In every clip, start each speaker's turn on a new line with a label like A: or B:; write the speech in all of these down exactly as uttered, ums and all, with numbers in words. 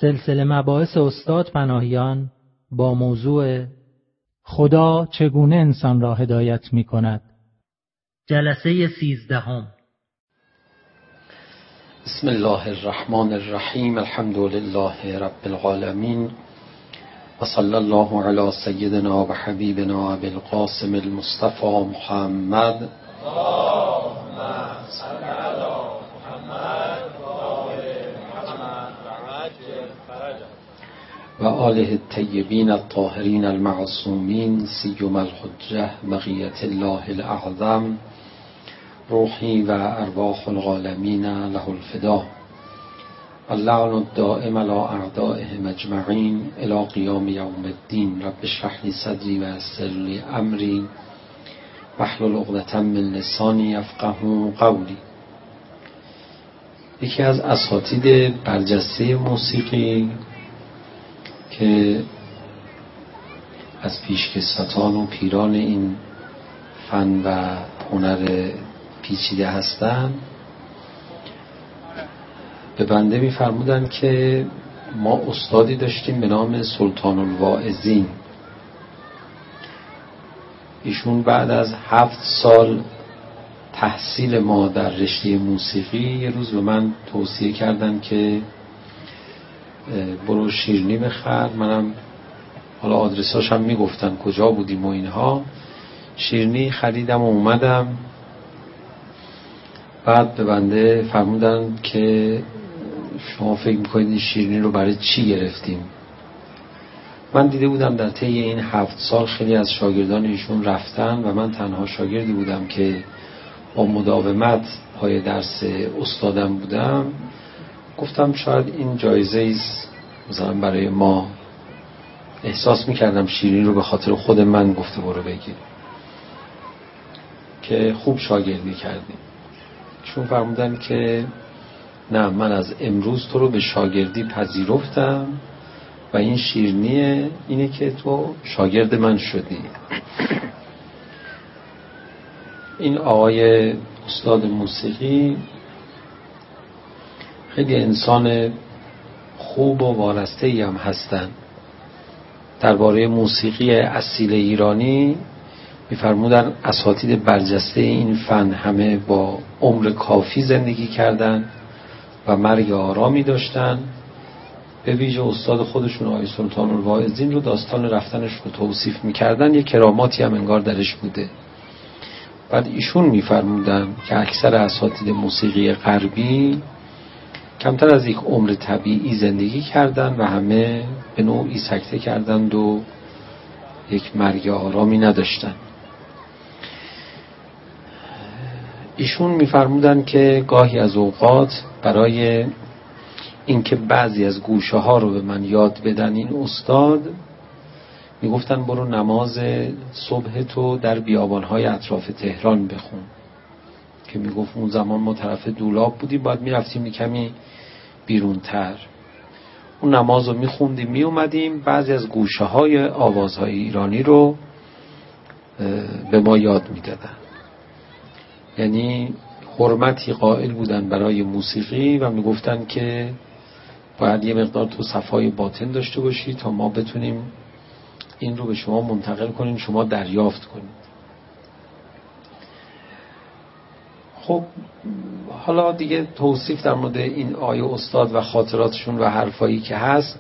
A: سلسله مباحث استاد پناهیان با موضوع خدا چگونه انسان را هدایت می کند. جلسه سیزدهم.
B: بسم الله الرحمن الرحیم. الحمد لله رب العالمین و صلی الله علی سیدنا و حبیبنا ابی القاسم المصطفى محمد و آله الطیبین الطاهرین المعصومین سیما الحجة بقیة الله الاعظم روحی و ارواح العالمین له الفدا اللعن الدائم علی اعدائهم اجمعین الی قیام یوم الدین. رب اشرح لی صدری و یسر لی امری واحلل عقدة من لسانی یفقهوا قولی. یکی از اساتید برجسته موسیقی که از پیشکسوتان و پیران این فن و هنر پیچیده هستند به بنده می‌فرمودند که ما استادی داشتیم به نام سلطان الواعظین. ایشون بعد از هفت سال تحصیل ما در رشته موسیقی یه روز به من توصیه کردن که برو شیرینی بخر. منم حالا آدرساش هم میگفتن کجا بودیم و اینها. شیرینی خریدم و اومدم. بعد به بنده فرمودن که شما فکر میکنید این شیرینی رو برای چی گرفتیم؟ من دیده بودم در طی این هفت سال خیلی از شاگردان ایشون رفتن و من تنها شاگردی بودم که با مداومت پای درس استادم بودم. گفتم شاید این جایزه ایست مثلا برای ما. احساس میکردم شیرین رو به خاطر خود من گفته برو بگیر که خوب شاگردی کردیم. چون فرمودن که نه، من از امروز تو رو به شاگردی پذیرفتم و این شیرینیه اینه که تو شاگرد من شدی. این آقای استاد موسیقی خیلی انسان خوب و وارسته‌ای هم هستن. درباره موسیقی اصیل ایرانی می‌فرمودن اساتید برجسته این فن همه با عمر کافی زندگی کردن و مرگ آرامی داشتن. به ویژه استاد خودشون آقای سلطان الواعظین رو داستان رفتنش رو توصیف می‌کردن، یه کراماتی هم انگار درش بوده. بعد ایشون می‌فرمودن که اکثر اساتید موسیقی غربی کمتر از یک عمر طبیعی زندگی کردن و همه به نوعی سکته کردند و یک مرگ آرامی نداشتن. ایشون می‌فرمودن که گاهی از اوقات برای اینکه بعضی از گوشه ها رو به من یاد بدن این استاد میگفتن برو نماز صبح تو در بیابان‌های اطراف تهران بخون. که میگفت اون زمان ما طرف دولاب بودیم، باید میرفتیم کمی بیرونتر. اون نماز رو میخوندیم میومدیم، بعضی از گوشه های آوازهای ایرانی رو به ما یاد میدادن. یعنی حرمتی قائل بودن برای موسیقی و میگفتن که باید یه مقدار تو صفای باطن داشته باشی تا ما بتونیم این رو به شما منتقل کنیم، شما دریافت کنید. خب حالا دیگه توصیف در مورد این آیه استاد و خاطراتشون و حرفایی که هست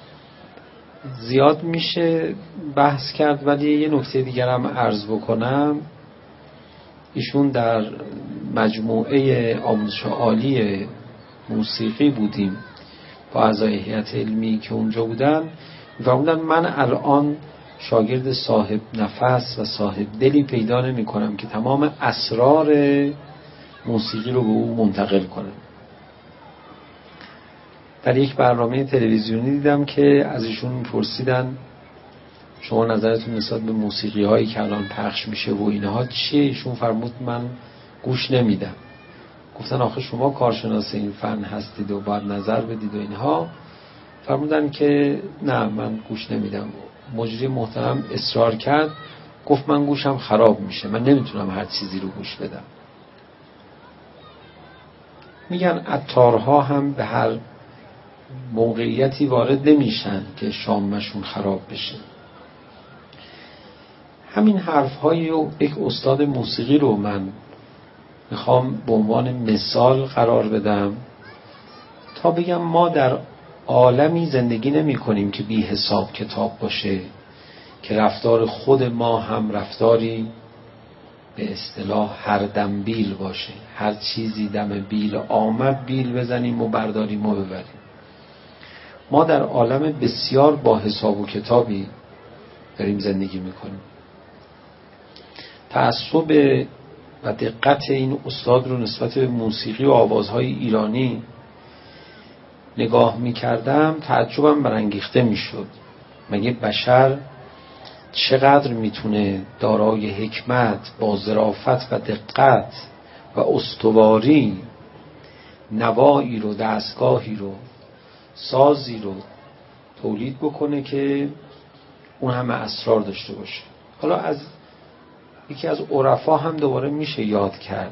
B: زیاد میشه بحث کرد، ولی یه نکته دیگر هم عرض بکنم. ایشون در مجموعه آموزش عالی موسیقی بودیم با اعضای هیئت علمی که اونجا بودن. می‌فرمودن من الان شاگرد صاحب نفس و صاحب دلی پیدا نمی‌کنم که تمام اسرار موسیقی رو به او منتقل کنم. در یک برنامه تلویزیونی دیدم که از ایشون پرسیدن شما نظرتون نسبت به موسیقی هایی که الان پخش میشه و اینها چیه؟ ایشون فرمود من گوش نمیدم. گفتن آخه شما کارشناس این فن هستید و باید نظر بدید و اینها. فرمودن که نه من گوش نمیدم. مجری محترم اصرار کرد، گفت من گوشم خراب میشه، من نمیتونم هر چیزی رو گوش بدم. میگن عطارها هم به هر موقعیتی وارد نمیشن که شامشون خراب بشه. همین حرف‌های یک استاد موسیقی رو من میخوام به عنوان مثال قرار بدم تا بگم ما در عالمی زندگی نمی کنیم که بی حساب کتاب باشه، که رفتار خود ما هم رفتاری به اصطلاح هر دم بیل باشه. هر چیزی دم بیل آمد بیل بزنیم و برداریم و ببریم. ما در عالم بسیار با حساب و کتابی داریم زندگی میکنیم. تعصب و دقت این استاد رو نسبت به موسیقی و آوازهای ایرانی نگاه میکردم، تعجبم برانگیخته میشد. مگه بشر چقدر میتونه دارای حکمت با ظرافت و دقت و استواری نوایی رو، دستگاهی رو، سازی رو تولید بکنه که اون همه اسرار داشته باشه. حالا از یکی از عرفا هم دوباره میشه یاد کرد،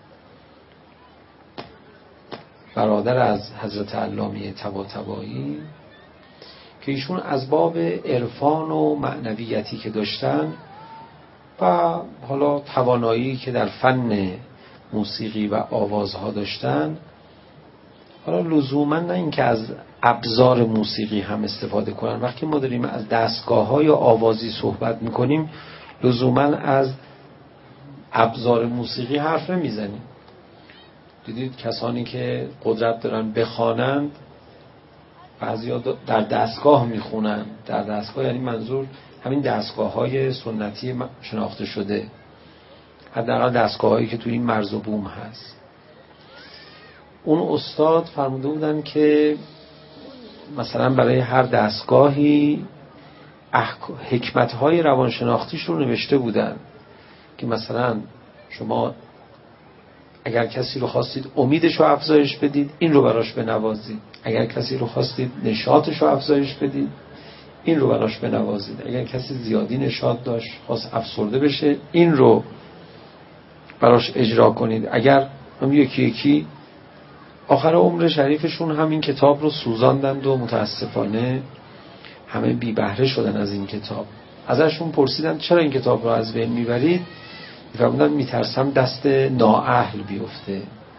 B: برادر از حضرت علامه طباطبایی، که ایشون از باب عرفان و معنویتی که داشتن و حالا توانایی که در فن موسیقی و آوازها داشتن، حالا لزوما نه این که از ابزار موسیقی هم استفاده کنن. وقتی ما داریم از دستگاه‌های آوازی صحبت میکنیم لزوما از ابزار موسیقی حرف نمیزنیم. دیدید کسانی که قدرت دارن بخوانند بعضیا در دستگاه میخونن. در دستگاه یعنی منظور همین دستگاه‌های سنتی شناخته شده، حداقل دستگاه‌هایی که توی این مرز و بوم هست. اون استاد فرموده بودن که مثلا برای هر دستگاهی حکمت‌های روانشناختیش رو نوشته بودن که مثلا شما اگر کسی رو خواستید امیدش رو افزایش بدید این رو براش بنوازید، اگر کسی رو خواستید نشاطش رو افزایش بدید این رو براش بنوازید، اگر کسی زیادی نشاط داشت خواست افسرده بشه این رو براش اجرا کنید. اگر هم یکی یکی آخر عمر شریفشون همین کتاب رو سوزاندند و متاسفانه همه بی بهره شدن از این کتاب. ازشون پرسیدن چرا این کتاب رو از بین میبرید؟ فرمودن میترسم دست نااهل بیفته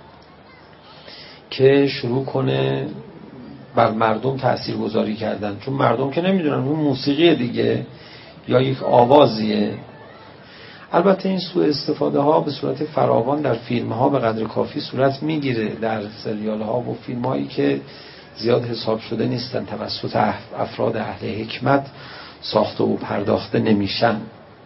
B: که شروع کنه بر مردم تأثیر گذاری کردن، چون مردم که نمیدونن اون موسیقی دیگه یا یک آوازیه. البته این سوء استفاده ها به صورت فراوان در فیلم ها به قدر کافی صورت میگیره، در سریال ها و فیلم هایی که زیاد حساب شده نیستن، توسط افراد اهل حکمت ساخته و پرداخته نمیشن.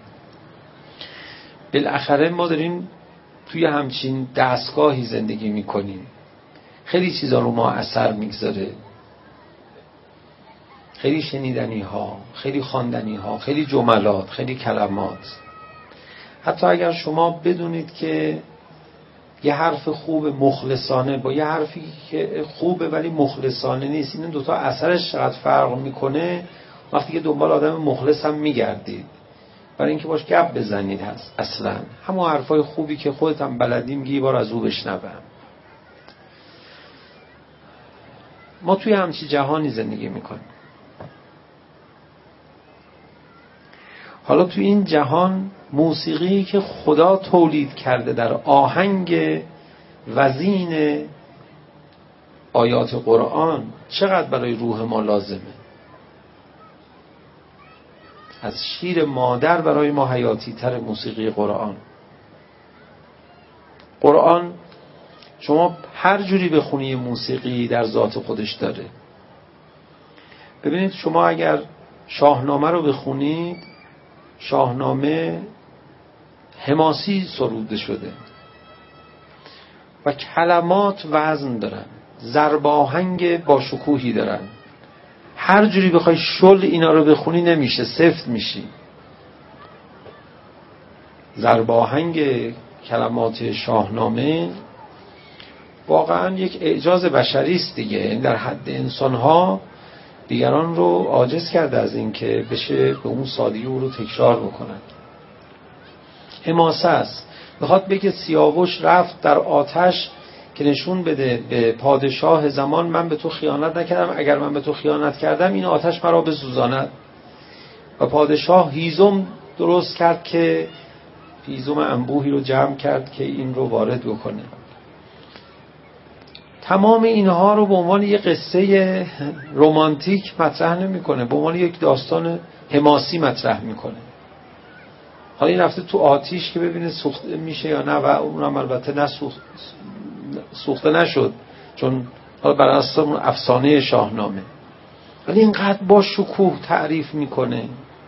B: بالاخره ما داریم توی همچین دستگاهی زندگی میکنیم. خیلی چیزا رو ما اثر میگذاره، خیلی شنیدنی ها، خیلی خواندنی ها، خیلی جملات، خیلی کلمات. حتی اگر شما بدونید که یه حرف خوب مخلصانه با یه حرفی که خوبه ولی مخلصانه نیست، این دوتا اثرش چقدر فرق میکنه وقتی که دنبال آدم مخلص هم میگردید برای اینکه باش گپ بزنید. هست اصلا همون حرفای خوبی که خودت هم بلدی میگی یه بار از او بشنوم. ما توی همچی جهانی زندگی میکنیم. حالا توی این جهان موسیقی که خدا تولید کرده در آهنگ وزین آیات قرآن چقدر برای روح ما لازمه. از شیر مادر برای ما حیاتی تر موسیقی قرآن. قرآن شما هر جوری بخونی موسیقی در ذات خودش داره. ببینید شما اگر شاهنامه رو بخونید، شاهنامه حماسی سروده شده و کلمات وزن دارن، ضرباهنگ با شکوهی دارن. هر جوری بخوای شل اینا رو بخونی نمیشه، سفت میشی. ضرباهنگ کلمات شاهنامه واقعا یک اعجاز بشری است دیگه. در حد انسان‌ها دیگران رو عاجز کرده از این که بشه به اون سادگی او رو تکرار بکنن. حماسه است. میخواد بگه سیاوش رفت در آتش که نشون بده به پادشاه زمان من به تو خیانت نکردم، اگر من به تو خیانت کردم این آتش مرا بسوزاند. و پادشاه هیزم درست کرد که هیزم انبوهی رو جمع کرد که این رو وارد بکنه. تمام اینها رو به عنوان یک قصه رمانتیک مطرح نمی‌کنه، به عنوان یک داستان حماسی مطرح میکنه. حالا این رفته تو آتیش که ببینه سوخته میشه یا نه، و اونم البته نه سوخت سوخته نشد چون حالا بر اساس اون افسانه شاهنامه، ولی اینقدر با شکوه تعریف میکنه.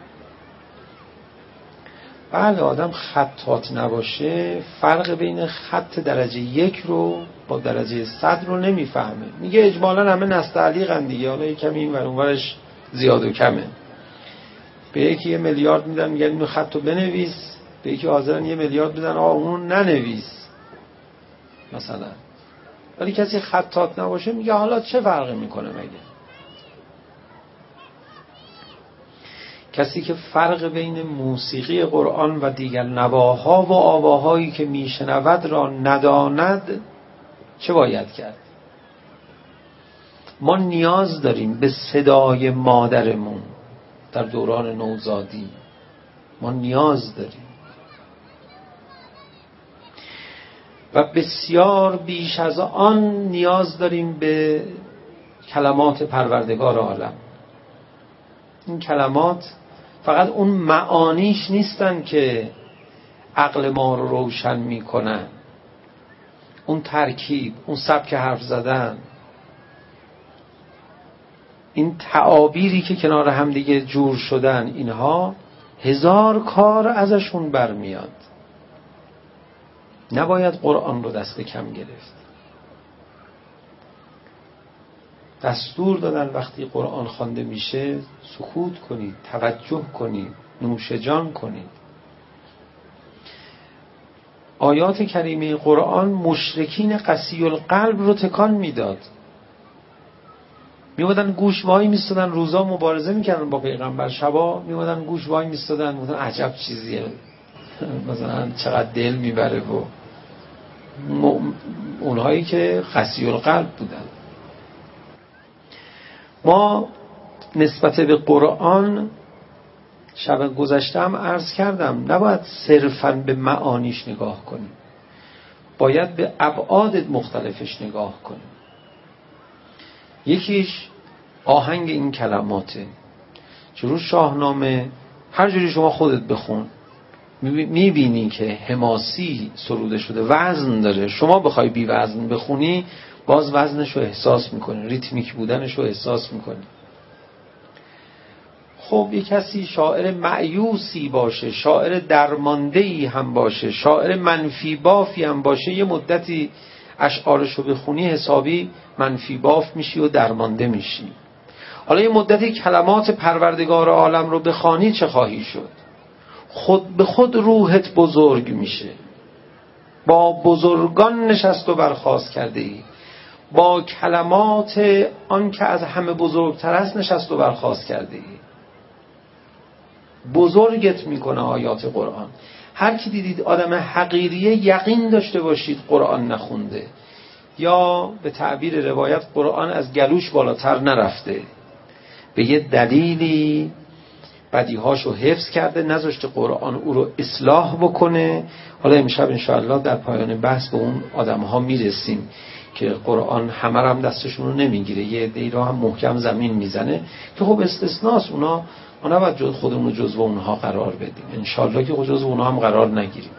B: بله آدم خطاط نباشه فرق بین خط درجه یک رو با درجه صد رو نمیفهمه. میگه اجمالا همه نستعلیقن دیگه، حالا کمی این ور اون ورش زیاد و کمه. به یکی یه میلیارد میدن میگن اینو خط رو بنویس، به یکی حاضرن یه میلیارد میدن آقا اونو ننویس مثلا. ولی کسی خطاط نباشه میگه حالا چه فرقی میکنه مگه؟ کسی که فرق بین موسیقی قرآن و دیگر نواها و آواهایی که میشنود را نداند چه باید کرد؟ ما نیاز داریم به صدای مادرمون در دوران نوزادی، ما نیاز داریم و بسیار بیش از آن نیاز داریم به کلمات پروردگار عالم. این کلمات فقط اون معانیش نیستن که عقل ما رو روشن میکنن، اون ترکیب، اون سبک حرف زدن، این تعابیری که کنار هم دیگه جور شدن، اینها هزار کار ازشون برمیاد. نباید قرآن رو دست کم گرفت. دستور دادن وقتی قرآن خوانده میشه سکوت کنید، توجه کنید، نوش جان کنید. آیات کریمه قرآن مشرکین قسی القلب رو تکان میداد. میومدن گوش وای میستادن، روزا مبارزه میکردن با پیغمبر، شبا میومدن گوش وای میستادن، میگفتن عجب چیزیه، مثلا چقدر دل میبره. و اونهایی که قسی القلب بودن. ما نسبت به قرآن شب گذشته هم عرض کردم نباید صرفاً به معانیش نگاه کنیم، باید به ابعاد مختلفش نگاه کنیم. یکیش آهنگ این کلماته. چون شاهنامه هر جوری شما خودت بخون میبینی که حماسی سروده شده، وزن داره. شما بخوای بی وزن بخونی باز وزنش رو احساس میکنی، ریتمیک بودنش رو احساس میکنی. خب یک کسی شاعر مأیوسی باشه، شاعر درماندهی هم باشه، شاعر منفی بافی هم باشه، یه مدتی اشعارش رو بخونی حسابی منفی باف میشی و درمانده میشی. حالا یه مدتی کلمات پروردگار عالم رو بخوانی چه خواهی شد؟ خود به خود روحت بزرگ میشه. با بزرگان نشست و برخاست کرده ای، با کلمات آن که از همه بزرگتر است نشست و برخاست کرده ای. بزرگت میکنه آیات قرآن. هر کی دیدید آدم حقیریه یقین داشته باشید قرآن نخونده، یا به تعبیر روایت قرآن از گلوش بالاتر نرفته، به یه دلیلی بدیهاشو حفظ کرده، نذاشته قرآن او رو اصلاح بکنه. حالا امشب انشاءالله در پایان بحث به اون آدمها میرسیم که قرآن همه هم دستشون رو نمیگیره، یه عده‌ای رو هم محکم زمین میزنه که خب استثناست. اونا ما نباید جز خودمون رو جزو اونها قرار بدیم، انشاءالله که جزو اونها هم قرار نگیریم.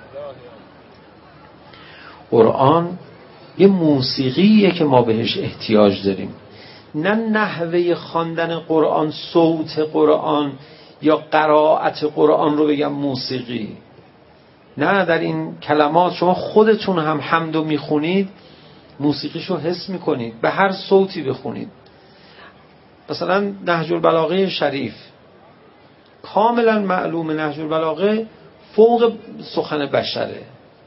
B: قرآن یه موسیقیه که ما بهش احتیاج داریم، نه نحوه خواندن قرآن، صوت قرآن یا قرائت قرآن رو بگم موسیقی. نه، در این کلمات شما خودتون هم حمدو میخونید موسیقیشو حس میکنید، به هر صوتی بخونید. مثلا نهج البلاغه شریف کاملا معلوم، نهج البلاغه فوق سخن بشره.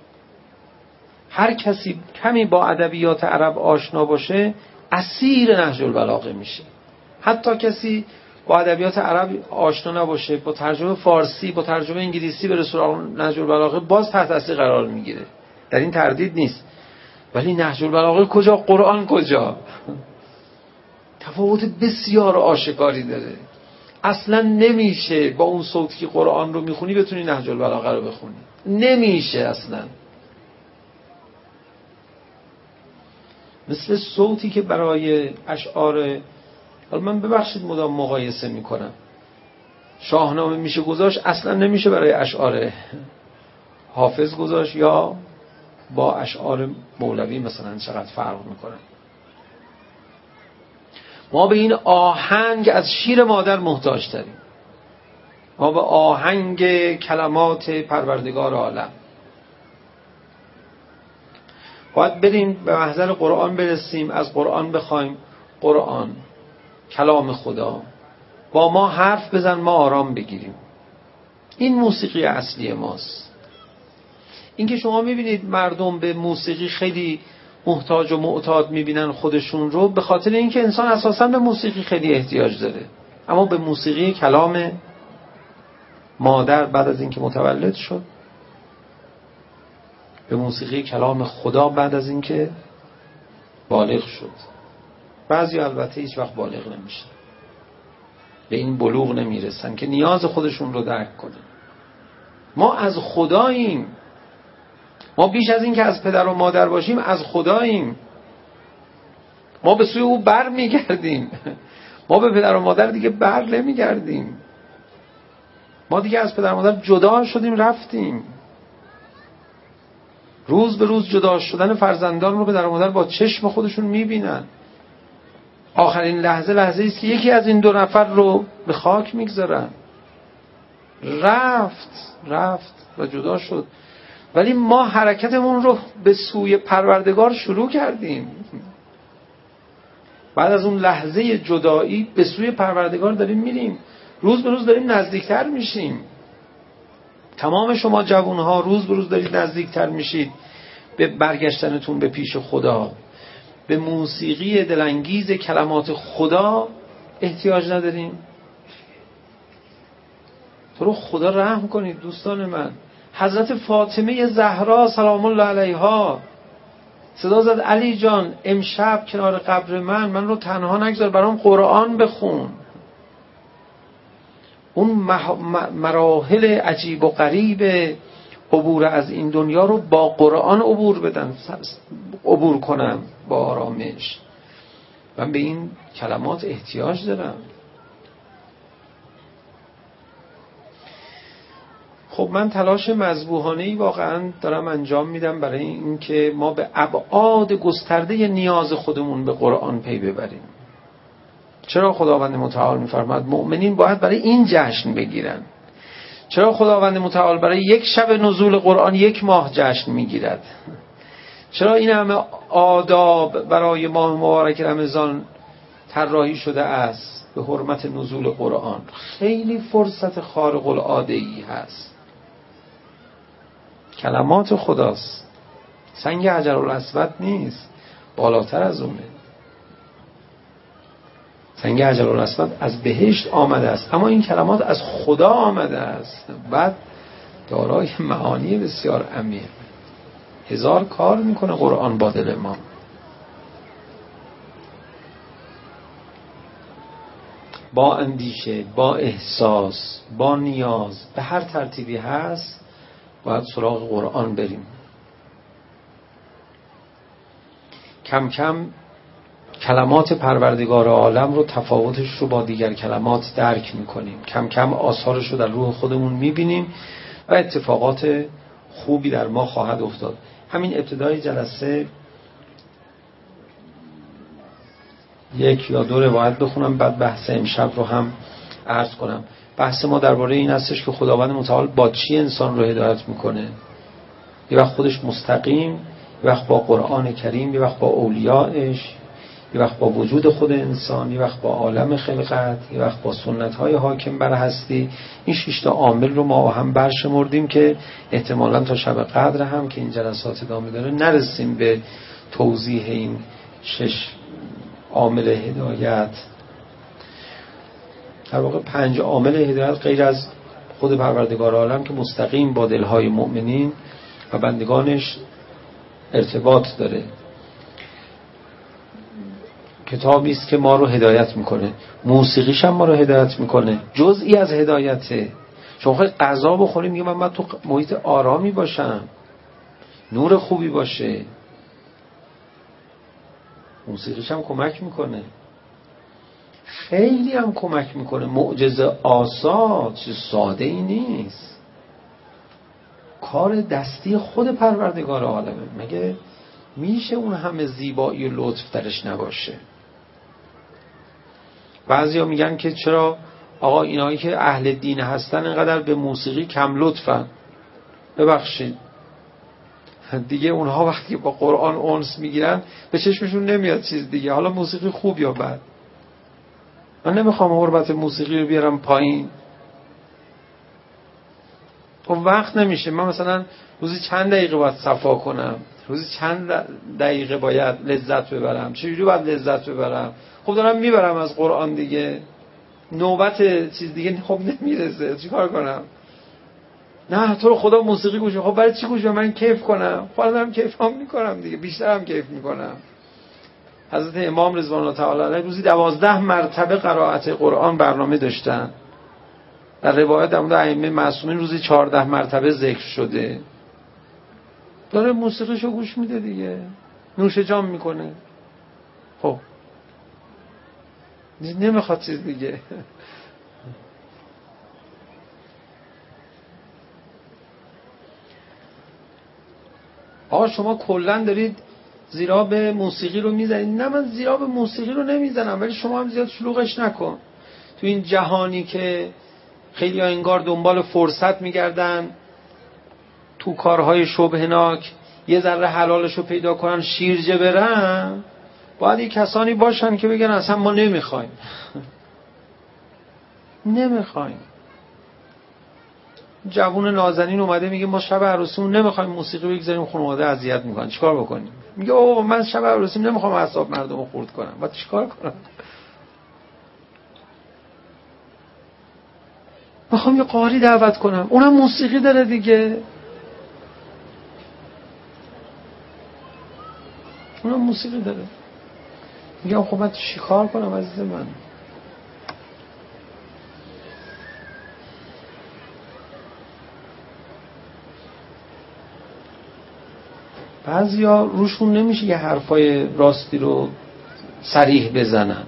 B: هر کسی کمی با ادبیات عرب آشنا باشه اسیر نهج البلاغه میشه. حتی کسی با ادبیات عرب آشنا نباشه، با ترجمه فارسی، با ترجمه انگلیسی به سراغ نهج البلاغه باز تحت تاثیر قرار میگیره. در این تردید نیست. ولی نهج البلاغه کجا، قرآن کجا؟ تفاوت بسیار آشکاری داره. اصلا نمیشه با اون صوتی که قرآن رو میخونی بتونی نهج البلاغه رو بخونی، نمیشه اصلا. مثل صوتی که برای اشعار، حالا من ببخشید مدام مقایسه میکنم، شاهنامه میشه گذاشت، اصلا نمیشه برای اشعار حافظ گذاشت یا با اشعار مولوی مثلا چقدر فرق میکنه. ما به این آهنگ از شیر مادر محتاج تریم، ما به آهنگ کلمات پروردگار عالم باید بریم به محضر قرآن برسیم، از قرآن بخوایم قرآن کلام خدا با ما حرف بزن، ما آرام بگیریم. این موسیقی اصلی ماست. این که شما میبینید مردم به موسیقی خیلی محتاج و معتاد میبینن خودشون رو، به خاطر اینکه انسان اساساً به موسیقی خیلی احتیاج داره، اما به موسیقی کلام مادر بعد از اینکه متولد شد، به موسیقی کلام خدا بعد از اینکه بالغ شد. بعضی البته هیچ وقت بالغ نمیشن، به این بلوغ نمیرسن که نیاز خودشون رو درک کنن. ما از خداییم، ما بیش از این که از پدر و مادر باشیم از خداییم. ما به سوی او بر میگردیم، ما به پدر و مادر دیگه بر نمیگردیم. ما دیگه از پدر و مادر جدا شدیم، رفتیم. روز به روز جدا شدن فرزندان رو پدر و مادر با چشم خودشون میبینن. آخرین لحظه لحظه است که یکی از این دو نفر رو به خاک میگذارن. رفت رفت و جدا شد، ولی ما حرکتمون رو به سوی پروردگار شروع کردیم. بعد از اون لحظه جدایی به سوی پروردگار داریم میریم، روز به روز داریم نزدیکتر میشیم. تمام شما جوانها روز به روز دارید نزدیکتر میشید به برگشتنتون به پیش خدا. به موسیقی دلانگیز کلمات خدا احتیاج نداریم؟ تو رو خدا رحم کنید دوستان من. حضرت فاطمه زهرا سلام الله علیها صدا زد علی جان امشب کنار قبر من من رو تنها نگذار، برام قرآن بخون. اون مراحل عجیب و غریب عبور از این دنیا رو با قرآن عبور بدن، عبور کنم با آرامش. من به این کلمات احتیاج دارم. خب من تلاش مذبوحانه‌ای واقعا دارم انجام میدم برای اینکه ما به ابعاد گسترده نیاز خودمون به قرآن پی ببریم. چرا خداوند متعال می‌فرماید مؤمنین باید برای این جشن بگیرن؟ چرا خداوند متعال برای یک شب نزول قرآن یک ماه جشن میگیرد؟ چرا این همه آداب برای ماه مبارک رمضان طراحی شده است به حرمت نزول قرآن؟ خیلی فرصت خارق العاده‌ای هست. کلمات خداست، سنگ حجرالاسود نیست، بالاتر از اونه. سنگ حجرالاسود از بهشت آمده است، اما این کلمات از خدا آمده است، بعد دارای معانی بسیار عمیق. هزار کار میکنه قرآن با دل ما. با اندیشه، با احساس، با نیاز، به هر ترتیبی هست باید سراغ قرآن بریم. کم کم کلمات پروردگار عالم رو، تفاوتش رو با دیگر کلمات درک میکنیم. کم کم آثارش رو در روح خودمون میبینیم و اتفاقات خوبی در ما خواهد افتاد. همین ابتدای جلسه یک یا دو روایت بخونم، بعد بحث امشب رو هم عرض کنم. بحث ما درباره این هستش که خداوند متعال با چی انسان رو هدایت میکنه. یه وقت خودش مستقیم، یه وقت با قرآن کریم، یه وقت با اولیاءش، یه وقت با وجود خود انسان، یه وقت با عالم خلقت، یه وقت با سنت‌های حاکم بر هستی. این شش تا عامل رو ما هم برشمردیم که احتمالاً تا شب قدر هم که این جلسات ادامه داره نرسیم به توضیح این شش عامل هدایت. در واقع پنج عامل هدایت غیر از خود پروردگار عالم که مستقیم با دلهای مؤمنین و بندگانش ارتباط داره. کتابی است که ما رو هدایت میکنه، موسیقیش هم ما رو هدایت میکنه، جزئی از هدایته. شما خواهید غذا بخوریم، میگه من, من تو محیط آرامی باشم، نور خوبی باشه، موسیقیش هم کمک میکنه، خیلی هم کمک میکنه. معجزه آسا چیز ساده ای نیست، کار دستی خود پروردگار عالمه. مگه میشه اون همه زیبایی و لطف درش نباشه؟ بعضیا میگن که چرا آقا اینایی که اهل دین هستن اینقدر به موسیقی کم لطفن. ببخشید دیگه اونها وقتی با قرآن انس میگیرن به چشمشون نمیاد چیز دیگه، حالا موسیقی خوب یا بد. من نمیخوام حرمت موسیقی رو بیارم پایین، اون وقت نمیشه. من مثلا روزی چند دقیقه باید صفا کنم، روزی چند دقیقه باید لذت ببرم، چجوری باید لذت ببرم؟ خب دارم میبرم از قرآن دیگه، نوبت چیز دیگه خب نمیرسه، چی کار کنم؟ نه تو رو خدا موسیقی گوش، خب برای چی گوش؟ من کیف کنم، خب دارم کیفام میکنم دیگه، بیشترم کیف میکنم. حضرت امام رضوان الله تعالی علیه روزی دوازده مرتبه قرائت قرآن برنامه داشتن. در روایت در مورد ائمه معصومین روزی چهارده مرتبه ذکر شده. داره موسیقیشو گوش میده دیگه، نوش جام میکنه. خب نمیخواد چیز دیگه. آقا شما کلن دارید زیرا به موسیقی رو میزنید. نه من زیرا به موسیقی رو نمیزنم، ولی شما هم زیاد شلوغش نکن. تو این جهانی که خیلی ها انگار دنبال فرصت میگردن تو کارهای شبهناک، یه ذره حلالشو پیدا کنن، شیرجه برن، باید یه کسانی باشن که بگن اصلا ما نمیخوایم. نمیخوایم. جوون نازنین اومده میگه ما شب عروسیمون نمیخوایم موسیقی بگذاریم، خانواده اذیت میکنن، چیکار بکنیم؟ میگه اوه من شب عروسیم نمیخوام اعصاب مردمو خورد کنم، باید چیکار کنم؟ میخوام یه قاری دعوت کنم، اونم موسیقی داره دیگه، اونم موسیقی داره. میگم خب من چیکار کنم عزیز من؟ بعضیا روشون نمیشه یه حرفای راستی رو صریح بزنن.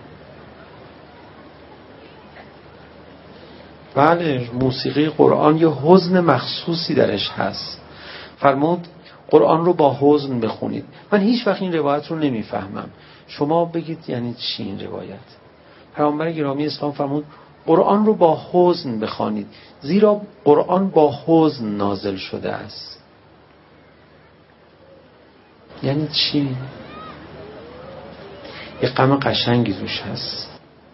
B: بله موسیقی قرآن یه حزن مخصوصی درش هست. فرمود قرآن رو با حزن بخونید. من هیچ وقت این روایت رو نمیفهمم، شما بگید یعنی چی این روایت؟ پیامبر گرامی اسلام فرمود قرآن رو با حزن بخوانید، زیرا قرآن با حزن نازل شده است. یعنی چی؟ یه غم قشنگی روش هست.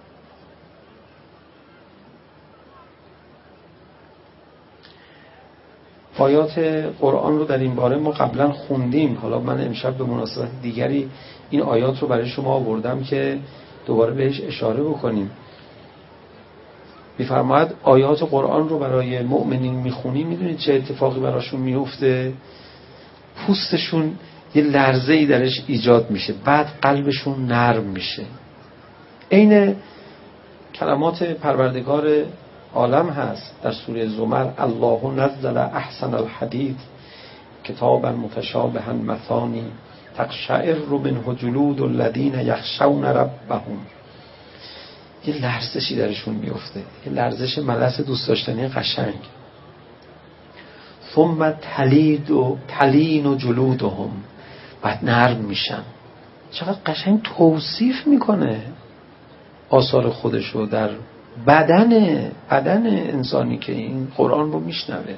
B: آیات قرآن رو در این باره ما قبلا خوندیم، حالا من امشب به مناسبت دیگری این آیات رو برای شما آوردم که دوباره بهش اشاره بکنیم. می‌فرماید آیات قرآن رو برای مؤمنین میخونی، میدونید چه اتفاقی براشون میفته؟ پوستشون یه لرزه‌ای درش ایجاد میشه، بعد قلبشون نرم میشه. عین کلمات پروردگار عالم هست در سوره زمر: الله نزل احسن الحدید کتابا متشابها مثانی تقشعر منه جلود الذین یخشون ربهم. یه لرزشی درشون میفته، یه لرزش ملس دوست داشتنی قشنگ. ثم تلید و تلین و جلودهم، بعد نرم میشن. چقدر قشنگ توصیف میکنه آثار خودشو در بدن بدن انسانی که این قرآن رو میشنوه.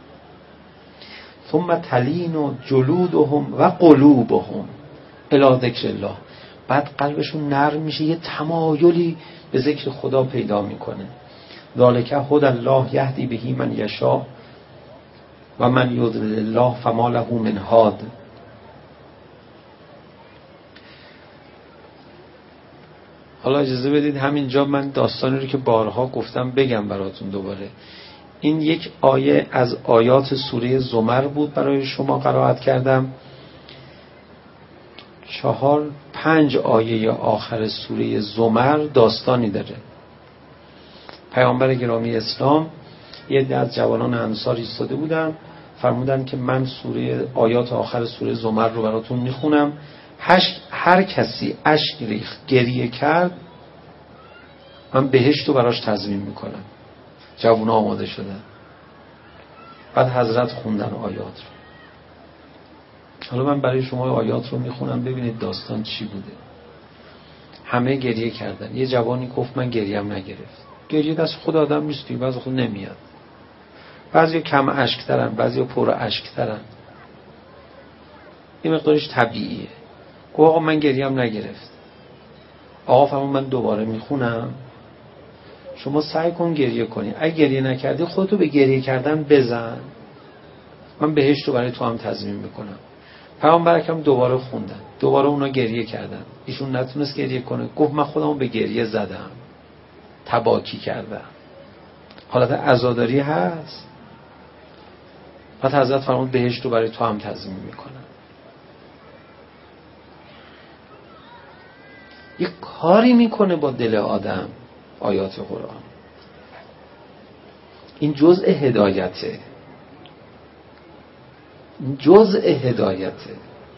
B: ثم تلین و جلودهم و قلوبهم الی ذکر الله، بعد قلبشون نرم میشه، یه تمایلی به ذکر خدا پیدا میکنه. ذالک هدی الله یهدی به من یشاء و من یضلل الله فما له من هاد. حالا اجازه بدید همینجا من داستانی رو که بارها گفتم بگم براتون دوباره. این یک آیه از آیات سوره زمر بود، برای شما قرائت کردم. چهار پنج آیه آخر سوره زمر داستانی داره. پیامبر گرامی اسلام یه عده از جوانان انصار ایستاده بودن، فرمودن که من سوره آیات آخر سوره زمر رو براتون میخونم، هر کسی اشک ریخت گریه کرد من بهشت رو براش تضمین میکنم. جوونا آماده شدن، بعد حضرت خوندن آیات رو. حالا من برای شما آیات رو میخونم ببینید داستان چی بوده. همه گریه کردن. یه جوانی گفت من گریم نگرفت. گریه دست خود آدم نیست، بعضی خود نمیاد. بعضی کم اشک ترن، بعضی پر اشک ترن. این مقدارش طبیعیه. گفت آقا من گریم نگرفت. آقا فرمود من دوباره میخونم، شما سعی کن گریه کنی. اگه گریه نکردی خودتو به گریه کردن بزن، من بهشت رو برای تو هم تضمین میکنم. پیامبر اکرم دوباره خوندن، دوباره اونا گریه کردن. ایشون نتونست گریه کنه، گفت من خودمو به گریه زدم، تباکی کردم. حالت عزاداری هست. بعد حضرت فرمود بهشت رو برای تو هم تضمین میکنم. یک کاری میکنه با دل آدم آیات قرآن. این جزء هدایته، این جزء هدایته.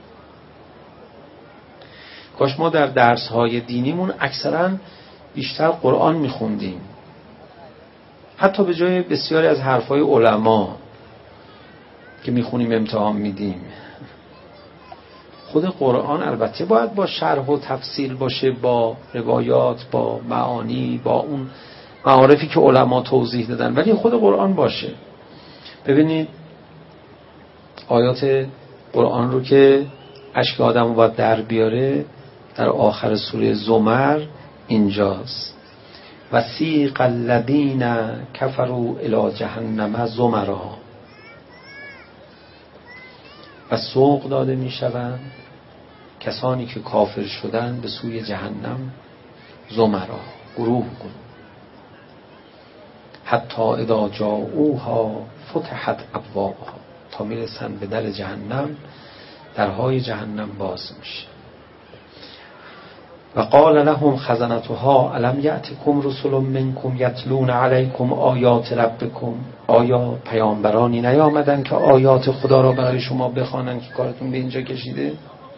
B: کاش ما در درس‌های دینیمون اکثراً بیشتر قرآن میخوندیم، حتی به جای بسیاری از حرفای علما که میخونیم امتحان میدیم. خود قرآن البته باید با شرح و تفصیل باشه، با روایات، با معانی، با اون معارفی که علما توضیح دادن، ولی خود قرآن باشه. ببینید آیات قرآن رو که اشک آدم رو باید در بیاره در آخر سوره زمر اینجاست. وسیق الذین کفروا الی جهنم زمرا، و سوق داده می شوند کسانی که کافر شدن به سوی جهنم زمرا، گروه گروه. حتی اذا جاءوها فتحت ابوابها، تا میرسن به در جهنم درهای جهنم باز میشه. و قال لهم خزنتها الم یأتکم رسل منکم یتلون علیکم آیات ربکم، آیا پیامبرانی نیامدن که آیات خدا را برای شما بخوانند که کارتون به اینجا کشیده؟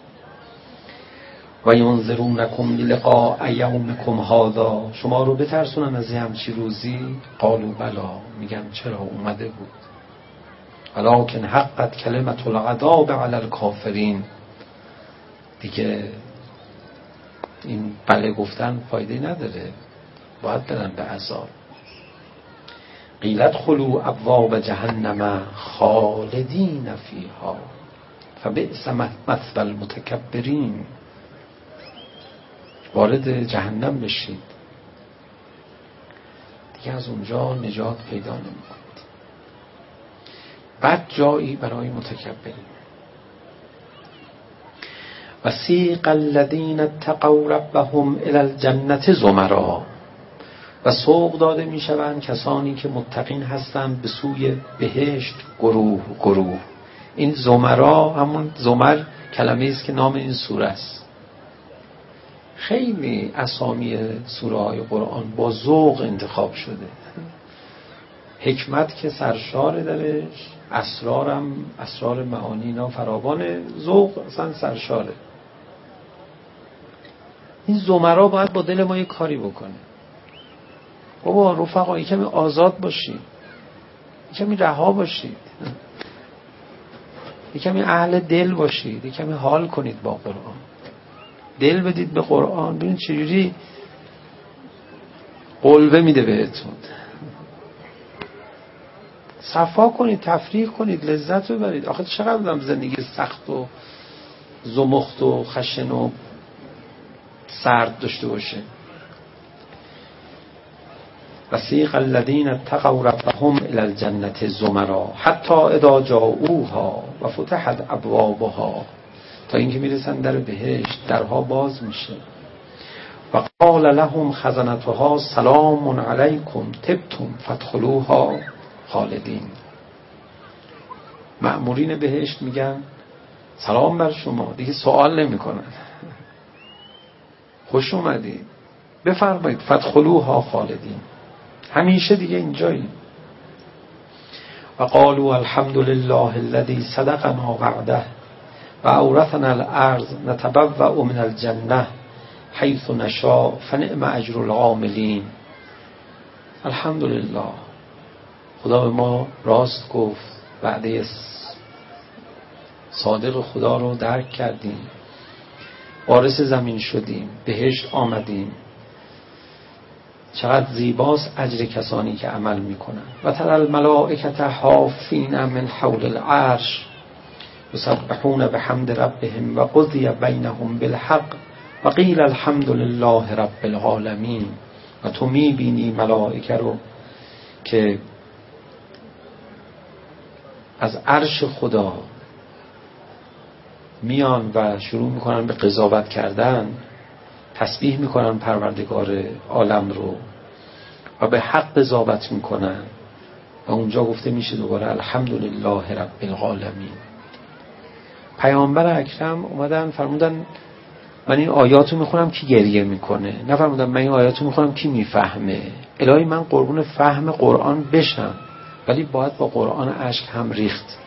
B: و ینذرونکم للقاء یومکم هذا، شما رو بترسونن از همچی روزی؟ قالوا بلا، میگن چرا اومده بود. ولکن حقت کلمت العذاب علی الکافرین، دیگه این بله گفتن فایده نداره، باید برن به عذاب. قیلت خلو ابواب جهنم خالدین فیها فبئس مثوى المتکبرین، وارد جهنم بشید دیگه از اونجا نجات پیدا نمی‌کنید. بد جایی برای متکبرین. وسیق الذین اتقوا ربهم الی الجنة زمرا، و سوق داده می شوند کسانی که متقین هستند به سوی بهشت گروه گروه. این زمرا همون زمر کلمه است که نام این سوره است. خیلی اسامی سوره های قرآن با ذوق انتخاب شده، حکمت که سرشار درش، اسرارم اسرار معانی اینا فراوانه، ذوق اصلا سرشاره. این زمرا باید با دل ما یه کاری بکنه. بابا رفقا یکمی آزاد باشید، یکمی رها باشید، یکمی اهل دل باشید، یکمی حال کنید با قرآن، دل بدید به قرآن، ببینید چجوری قلبه میده بهتون. صفا کنید، تفریح کنید، لذت ببرید. آخه چقدر هم زندگی سخت و زمخت و خشن و سرد داشته باشه. وسیق الذین اتقوا ربهم الی الجنة زمرا حتی اذا جاءوها و فتحت ابوابها، تا اینکه میرسن در بهشت، درها باز میشه. و قال لهم خزنتها سلام علیکم طبتم فادخلوها خالدین، مأمورین بهشت میگن سلام بر شما، دیگه سوال نمی کنن. خوش اومدید، بفرمایید، فادخلوها خالدین، همیشه دیگه اینجایی. و قالوا الحمد لله الذي صدقنا وعده و اورثنا الارض نتبوأ من الجنه حیث نشاء فنعم اجر العاملین. الحمدلله، خدا به ما راست گفت، وعده صادق خدا رو درک کردیم، وارث زمین شدیم، بهشت آمدیم. چقدر زیباست اجر کسانی که عمل میکنن. و تری الملائکة حافین من حول العرش یسبحون بحمد ربهم و قضی بینهم بالحق و قیل الحمد لله رب العالمین. و تو میبینی ملائکه رو که از عرش خدا میان و شروع میکنن به قضاوت کردن، تسبیح میکنن پروردگار عالم رو و به حق قضاوت میکنن. و اونجا گفته میشه دوباره الحمدلله رب العالمین. پیامبر اکرم اومدن فرمودن من این آیاتو میخونم کی گریه میکنه، نه فرمودن من این آیاتو میخونم کی میفهمه. الهی من قربون فهم قرآن بشم، ولی باید با قرآن اشک هم ریخت.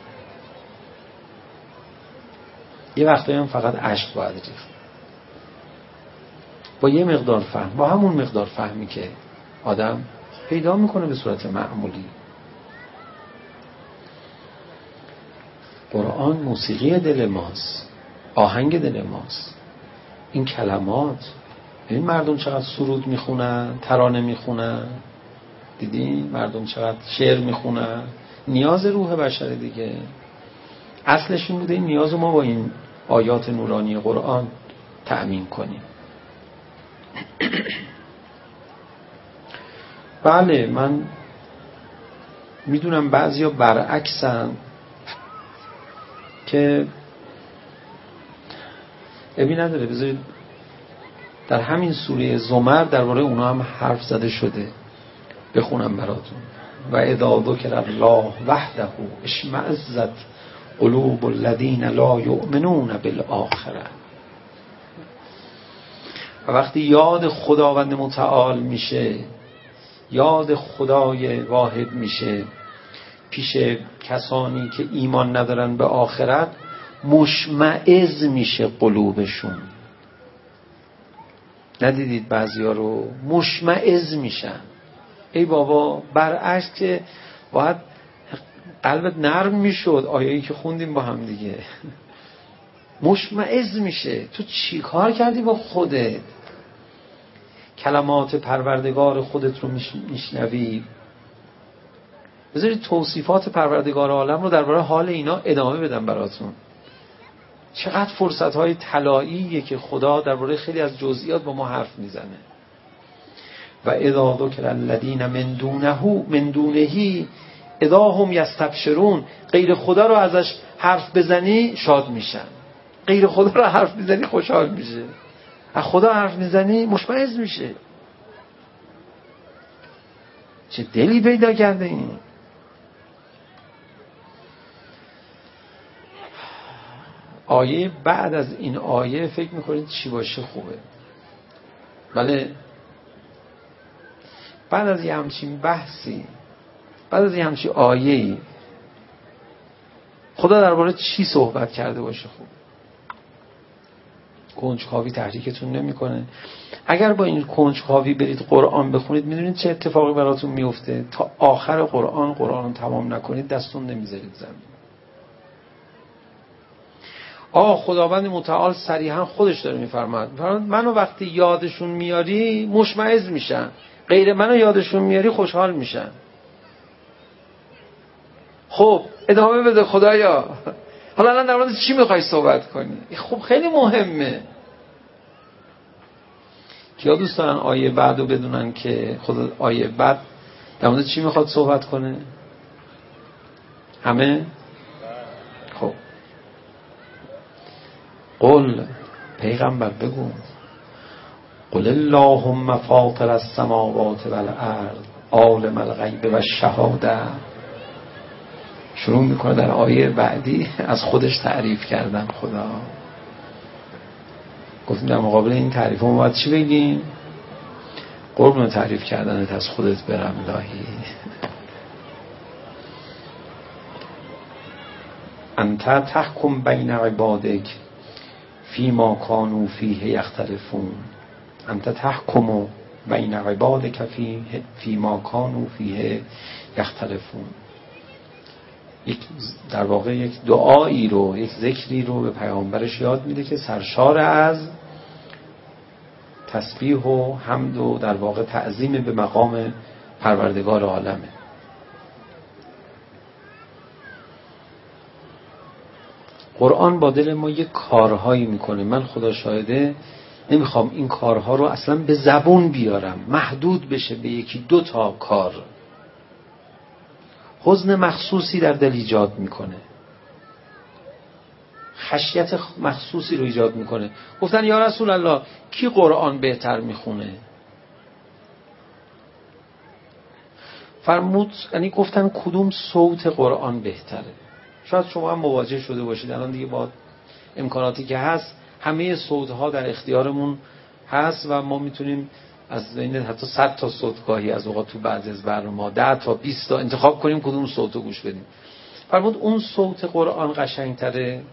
B: یه وقتایی هم فقط اشک باید ریخت، با یه مقدار فهم، با همون مقدار فهمی که آدم پیدا میکنه به صورت معمولی. قرآن موسیقی دل ماست، آهنگ دل ماست. این کلمات، این مردم چقدر سرود میخونن، ترانه میخونن، دیدین مردم چقدر شعر میخونن، نیاز روح بشر دیگه. اصلش این بوده این نیاز ما با این آیات نورانی قرآن تأمین کنیم. بله من میدونم بعضیا برعکسن که ابی نداره، بذارید در همین سوره زمر درباره اونا هم حرف زده شده، بخونم براتون. و اذا ذکر الله وحده اشمئزت قلوب الذین لا یؤمنون بالآخرة. و وقتی یاد خداوند متعال میشه، یاد خدای واحد میشه پیش کسانی که ایمان ندارن به آخرت، مشمئز میشه قلوبشون. ندیدید بعضیا رو مشمئز میشن؟ ای بابا برعکس که باید قلبت نرم میشد. آیه‌ای که خوندیم با هم دیگه، مشمئز میشه. تو چی کار کردی با خودت؟ کلمات پروردگار خودت رو میشنوی. بذارید توصیفات پروردگار عالم رو درباره حال اینا ادامه بدم براتون. چقدر فرصت‌های طلاییه که خدا درباره خیلی از جزئیات با ما حرف میزنه. و اذا ذکر الذین من دونه من دونه اذا هم یستبشرون. غیر خدا رو ازش حرف بزنی شاد میشن، غیر خدا رو حرف میزنی خوشحال میشه، از خدا حرف میزنی مشمئز میشه. چه دلی پیدا کرده این. آیه بعد از این آیه فکر میکنید چی باشه خوبه؟ بله بعد از یه همچین بحثی، بعد از یه همچین آیه‌ای خدا درباره چی صحبت کرده باشه خوب؟ کنجکاوی تحریکتون نمیکنه؟ اگر با این کنجکاوی برید قرآن بخونید، میدونید چه اتفاقی براتون میفته؟ تا آخر قرآن قرآن رو تمام نکنید دستون نمیذارید زمین. آه خداوند متعال صریحا خودش داره میفرماد، میفرماد منو وقتی یادشون میاری مشمئز میشن، غیر منو یادشون میاری خوشحال میشن. خب ادامه بده خدایا. حالا الان در مورد چی میخوای صحبت کنی؟ خب خیلی مهمه. کیا دوست دارن آیه بعد رو بدونن که خدا آیه بعد در مورد چی میخواد صحبت کنه؟ همه؟ خب قل پیغمبر بگو قل اللهم فاطر السماوات والارض عالم الغیب و الشهاده. شروع میکنه در آیه بعدی از خودش تعریف کردن. خدا گفتیم در مقابل این تعریف ما باید چی بگیم؟ قربون تعریف کردنت از خودت برم الهی. انت تحکم بین عبادک فیما کانوا فیه یختلفون. انت تحکم بین عبادک فیما کانوا فیه یختلفون. یک در واقع یک دعایی رو، یک ذکری رو به پیامبرش یاد میده که سرشار از تسبیح و حمد و در واقع تعظیم به مقام پروردگار عالمه. قرآن با دل ما یک کارهایی میکنه. من خدا شاهده نمیخوام این کارها رو اصلا به زبون بیارم، محدود بشه به یکی دو تا کار. حزن مخصوصی در دل ایجاد میکنه، خشیت مخصوصی رو ایجاد میکنه. گفتن یا رسول الله کی قرآن بهتر میخونه؟ فرمود، یعنی گفتن کدوم صوت قرآن بهتره. شاید شما هم مواجه شده باشید الان دیگه با امکاناتی که هست همه صوت‌ها در اختیارمون هست و ما میتونیم از بین حتی صد تا صوت گاهی از اوقات تو بعضی از برنامه‌ها ده تا بیست تا انتخاب کنیم کدوم صوت رو گوش بدیم. فرمود اون صوت قرآن قشنگتره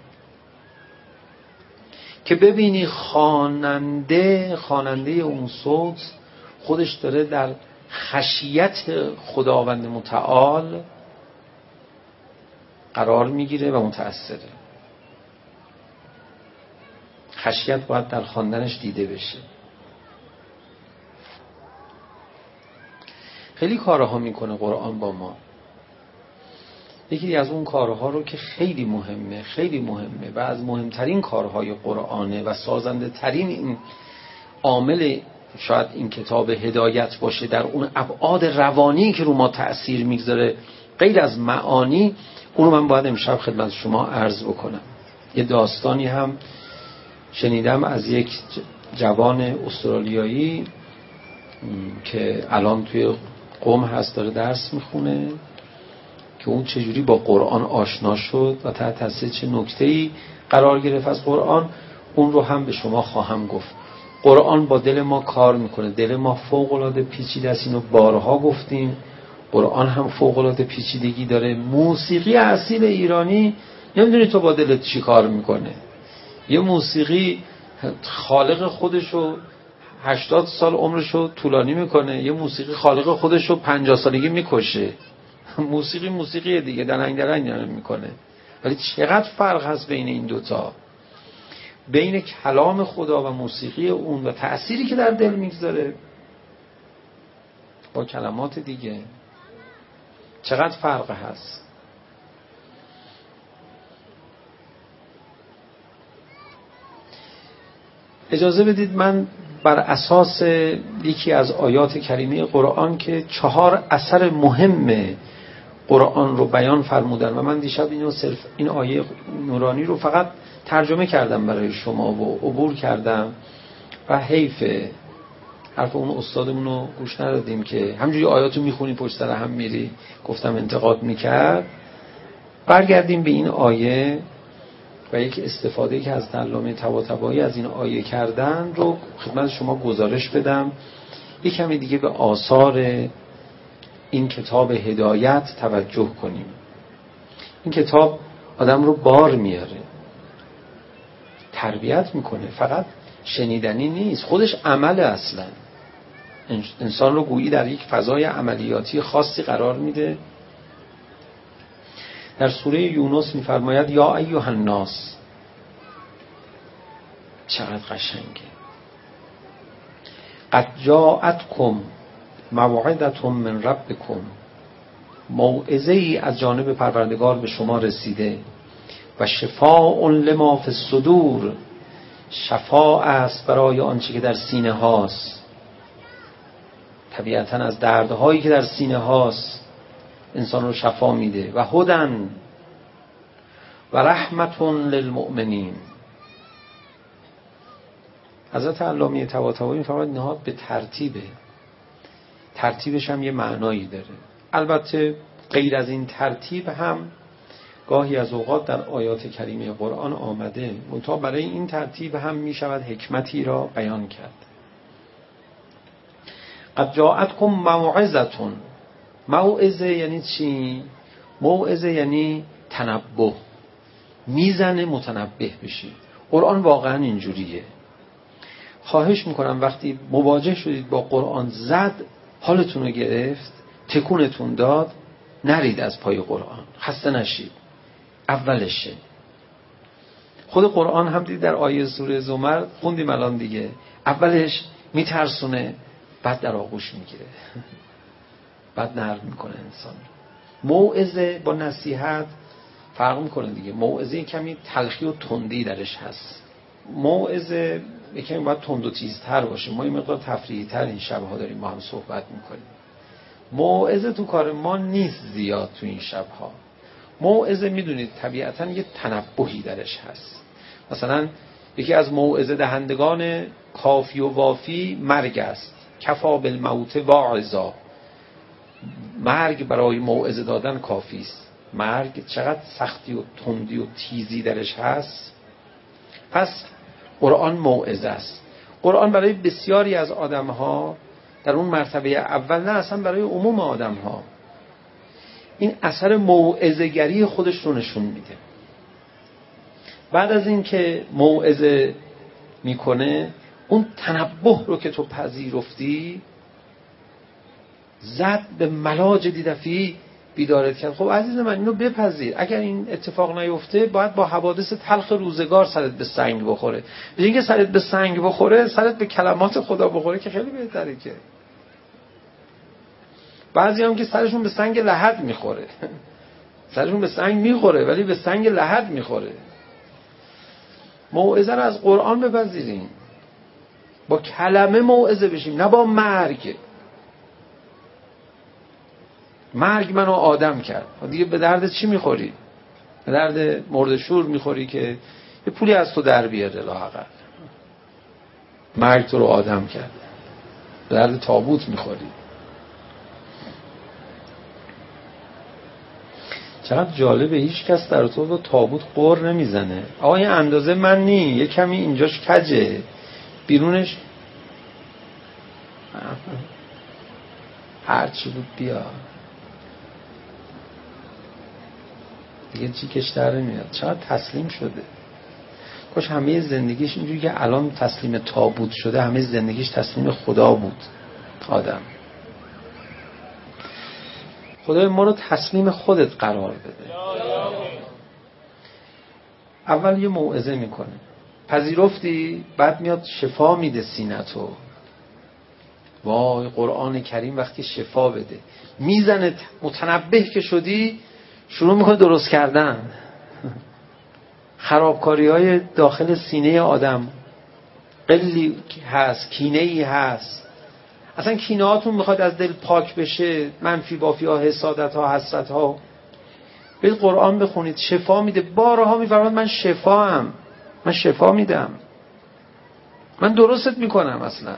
B: که ببینی خواننده خواننده اون صوت خودش داره در خشیت خداوند متعال قرار میگیره و متأثره. خشیت باید در خواندنش دیده بشه. خیلی کارها میکنه قرآن با ما. یکی از اون کارها رو که خیلی مهمه خیلی مهمه و از مهمترین کارهای قرآنه و سازنده ترین این عامل شاید این کتاب هدایت باشه در اون ابعاد روانی که رو ما تأثیر میگذاره غیر از معانی. اونو من باید امشب خدمت شما عرض بکنم. یه داستانی هم شنیدم از یک جوان استرالیایی که الان توی قم هست داره درس میخونه که اون چجوری با قرآن آشنا شد و تحت تاثیر چه نکته‌ای قرار گرفت از قرآن. اون رو هم به شما خواهم گفت. قرآن با دل ما کار میکنه. دل ما فوق‌العاده پیچیده است، اینو بارها گفتیم. قرآن هم فوق‌العاده پیچیدگی داره. موسیقی اصیل ایرانی نمیدونی تو با دلت چی کار میکنه. یه موسیقی خالق خودشو هشتاد سال عمرشو طولانی میکنه، یه موسیقی خالق خودشو پنجاه سالگی میکشه. موسیقی موسیقی دیگه درنگ درنگ میکنه. ولی چقدر فرق هست بین این دوتا، بین کلام خدا و موسیقی اون و تأثیری که در دل میگذاره با کلمات دیگه، چقدر فرق هست. اجازه بدید من بر اساس یکی از آیات کریمه قرآن که چهار اثر مهم قرآن رو بیان فرمودن و من دیشب اینو صرف این آیه نورانی رو فقط ترجمه کردم برای شما و عبور کردم و حیفه حرف اون استادمون رو گوش ندادیم که همجوری آیاتو میخونی پشت سر هم میری. گفتم انتقاد میکرد. برگردیم به این آیه و یک استفاده که از علامه طباطبایی از این آیه کردن رو خدمت شما گزارش بدم. یک کمی دیگه به آثار این کتاب هدایت توجه کنیم. این کتاب آدم رو بار میاره، تربیت میکنه. فقط شنیدنی نیست، خودش عمل. اصلا انسان رو گویی در یک فضای عملیاتی خاصی قرار میده. در سوره یونس میفرماید یا ایها الناس. چقدر قشنگه. قد جاءتکم موعظة من ربکم. موعظه ای از جانب پروردگار به شما رسیده و شفاء لما فی الصدور. شفاء است برای آنچه که در سینه هاست. طبیعتاً از دردهایی که در سینه هاست انسان رو شفا میده. و هدن و رحمت للمؤمنین. حضرت علامه طباطبایی میفرماید نهاد به ترتیبه. ترتیبش هم یه معنایی داره. البته غیر از این ترتیب هم گاهی از اوقات در آیات کریمه قرآن آمده، منتها برای این ترتیب هم می شود حکمتی را بیان کرد. قد جاءتکم موعظتون. موعظه یعنی چی؟ موعظه یعنی تنبه، میزنه متنبه بشید. قرآن واقعا اینجوریه. خواهش میکنم وقتی مواجه شدید با قرآن زد، حالتون رو گرفت، تکونتون داد، نرید از پای قرآن، خسته نشید. اولشه. خود قرآن هم دید در آیه سوره زمر خوندیم الان دیگه، اولش میترسونه، بعد در آغوش میگیره، بعد نرم میکنه انسان. موعظه با نصیحت فرق میکنه دیگه. موعظه کمی تلخی و تندی درش هست. موعظه یکمی باید تند و تیزتر باشه. ما این مقدار تفریحی تر این شبها داریم با هم صحبت میکنیم. موعظه تو کار ما نیست زیاد تو این شبها. موعظه میدونید طبیعتاً یه تنبهی درش هست. مثلا یکی از موعظه دهندگان کافی و وافی مرگ است. کفا بالموت واعظا. مرگ برای موعظه دادن کافی است. مرگ چقدر سختی و تندی و تیزی درش هست. پس قرآن موعظه است. قرآن برای بسیاری از آدم‌ها در اون مرتبه اول، نه اصلا برای عموم آدم‌ها، این اثر موعظه‌گری خودش رو نشون میده. بعد از این که موعظه میکنه، اون تنبه رو که تو پذیرفتی زد به ملاج دیدفی بیدارت کرد. خب عزیز من اینو بپذیر. اگر این اتفاق نیفته باید با حوادث تلخ روزگار سرت به سنگ بخوره. به اینکه سرت به سنگ بخوره، سرت به کلمات خدا بخوره که خیلی بهتره. که بعضی هم که سرشون به سنگ لحد میخوره، سرشون به سنگ میخوره ولی به سنگ لحد میخوره. موعظه رو از قرآن بپذیریم، با کلمه موعظه بشیم، نه با مرگ. مرگ منو آدم کرد، دیگه به درد چی میخوری؟ به درد مردشور میخوری که یه پولی از تو در بیاره لااقل. مرگ تو رو آدم کرد، به درد تابوت میخوری. چقدر جالبه، هیچ کس در تو با تابوت قر نمیزنه. آقا این اندازه من نی، یه کمی اینجاش کجه، بیرونش هرچی بود بیا، دیگه چیکش در نمیاد. چقدر تسلیم شده. کاش همه زندگیش اینجوری که الان تسلیم تابوت شده، همه زندگیش تسلیم خدا بود. آدم خدای ما رو تسلیم خودت قرار بده. اول یه موعظه میکنه، پذیرفتی، بعد میاد شفا میده سینه‌تو. وای قرآن کریم وقتی شفا بده، میزنه، متنبه که شدی شروع میکنه درست کردن. خرابکاری های داخل سینه آدم قلی هست، کینه‌ای هست. اصلا کینه هاتون میخواد از دل پاک بشه، منفی بافی ها، حسادت ها، حسرت ها، برید قرآن بخونید، شفا میده. بارها میفرماد من شفا هم، من شفا میدم، من درستت میکنم. اصلا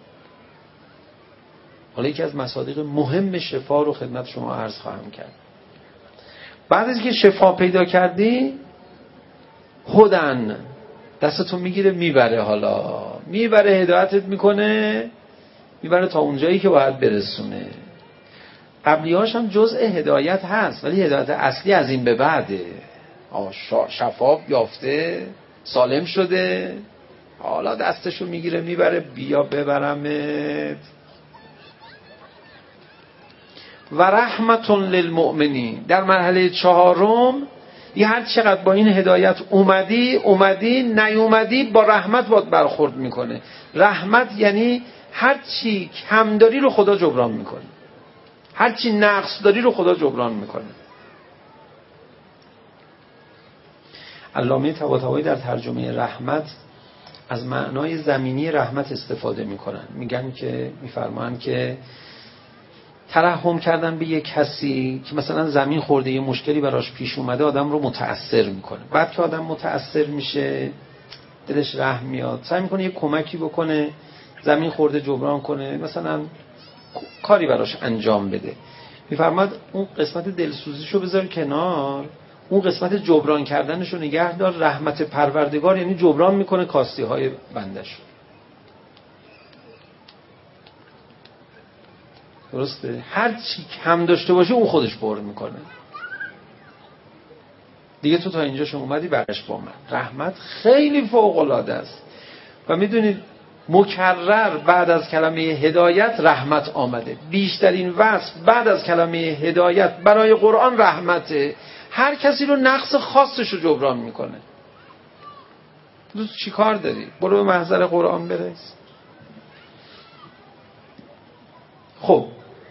B: حالا یکی از مصادیق مهم شفا رو خدمت شما عرض خواهم کرد. بعد از که شفا پیدا کردی، هدن دستتون میگیره میبره، حالا میبره، هدایتت میکنه، میبره تا اونجایی که باید برسونه. قبلیاش هم جزء هدایت هست، ولی هدایت اصلی از این به بعده. شفا یافته، سالم شده، حالا دستشو میگیره میبره، بیا ببرمت. و رحمتون للمؤمنین. در مرحله چهارم، یه هر چقدر با این هدایت اومدی اومدی نیومدی، با رحمت باید برخورد میکنه. رحمت یعنی هر چی کم داری رو خدا جبران میکنه، هر چی نقص داری رو خدا جبران میکنه. علامه طباطبایی در ترجمه رحمت از معنای زمینی رحمت استفاده میکنن. میگن که میفرمان که ترحم کردن به یک کسی که مثلا زمین خورده، یه مشکلی براش پیش اومده، آدم رو متأثر میکنه. بعد که آدم متأثر میشه، دلش رحم میاد، سعی میکنه یه کمکی بکنه، زمین خورده جبران کنه، مثلا کاری براش انجام بده. میفرماد اون قسمت دلسوزیشو بذار کنار، اون قسمت جبران کردنش رو نگه دار. رحمت پروردگار یعنی جبران میکنه کاستی های بندش. درسته؟ هر چی کم داشته باشه اون خودش پر میکنه. دیگه تو تا اینجاش اومدی برش با من. رحمت خیلی فوق العاده است و میدونید مکرر بعد از کلمه هدایت رحمت آمده. بیشترین وصف بعد از کلمه هدایت برای قرآن رحمته. هر کسی رو نقص خاصش رو جبران میکنه. دوست چی کار داری؟ برو به محضر قرآن برس. خب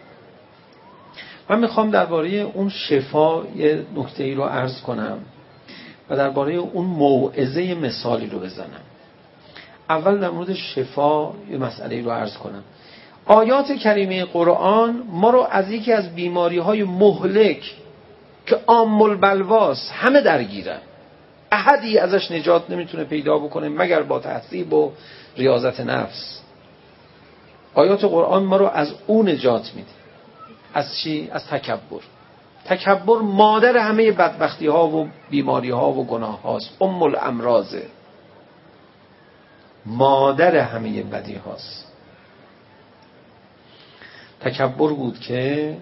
B: من میخوام درباره اون شفا یه نکته ای رو عرض کنم و درباره اون موعظه مثالی رو بزنم. اول در مورد شفا یه مسئله رو عرض کنم. آیات کریمه قرآن ما رو از یکی از بیماری های مهلک که عام البلواس همه درگیرن، احدی ازش نجات نمیتونه پیدا بکنه مگر با تحصیب و ریاضت نفس. آیات قرآن ما رو از اون نجات میده. از چی؟ از تکبر. تکبر مادر همه بدبختی ها و بیماری ها و گناه هاست. ام الامراضه، مادر همه بدی هاست. تکبر بود که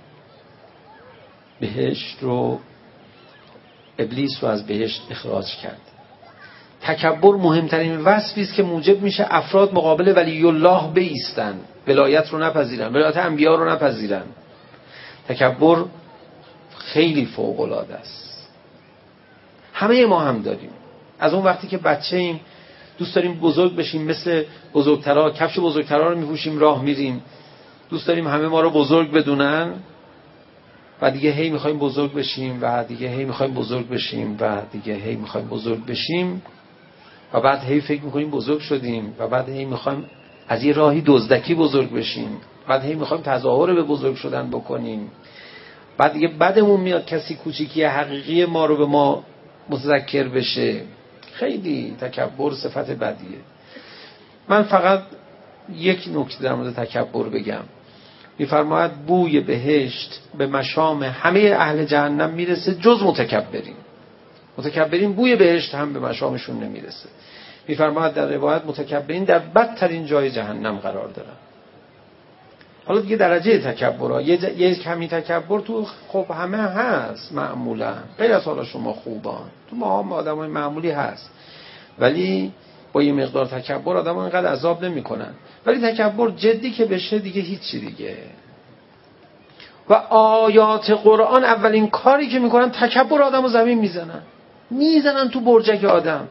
B: بهشت رو ابلیس رو از بهشت اخراج کرد. تکبر مهمترین وصفی است که موجب میشه افراد مقابل ولی الله بایستن، ولایت رو نپذیرن، ولایت انبیا رو نپذیرن. تکبر خیلی فوق العاده است. همه ما هم داریم. از اون وقتی که بچه ایم دوست داریم بزرگ بشیم، مثل بزرگترها کفش بزرگترها رو میپوشیم راه میریم. دوست داریم همه ما رو بزرگ بدونن و دیگه هی میخوایم بزرگ بشیم و دیگه هی میخوایم بزرگ بشیم و دیگه هی میخوایم بزرگ بشیم و بعد هی فکر میکنیم بزرگ شدیم و بعد هی میخوایم از یه راهی دزدکی بزرگ بشیم، بعد هی میخوایم تظاهر به بزرگ شدن بکنیم. بعد دیگه بعدمون میاد کسی کوچیکی حقیقی ما رو به ما متذکر بشه. خیلی تکبر صفت بدیه. من فقط یک نکته در مورد تکبر بگم. میفرماید بوی بهشت به مشام همه اهل جهنم میرسه جز متکبرین. متکبرین بوی بهشت هم به مشامشون نمیرسه. میفرماید در روایت متکبرین در بدترین جای جهنم قرار دارن. حالا دیگه درجه تکبر ها یه, ج... یه کمی تکبر تو خب همه هست معمولا، غیر از حالا شما خوبان تو ما هم آدم های معمولی هست، ولی با یه مقدار تکبر آدم ها اینقدر عذاب نمی کنن. ولی تکبر جدی که بشه دیگه هیچی دیگه. و آیات قرآن اولین کاری که میکنن تکبر آدم رو زمین میزنن، میزنن تو برجک آدم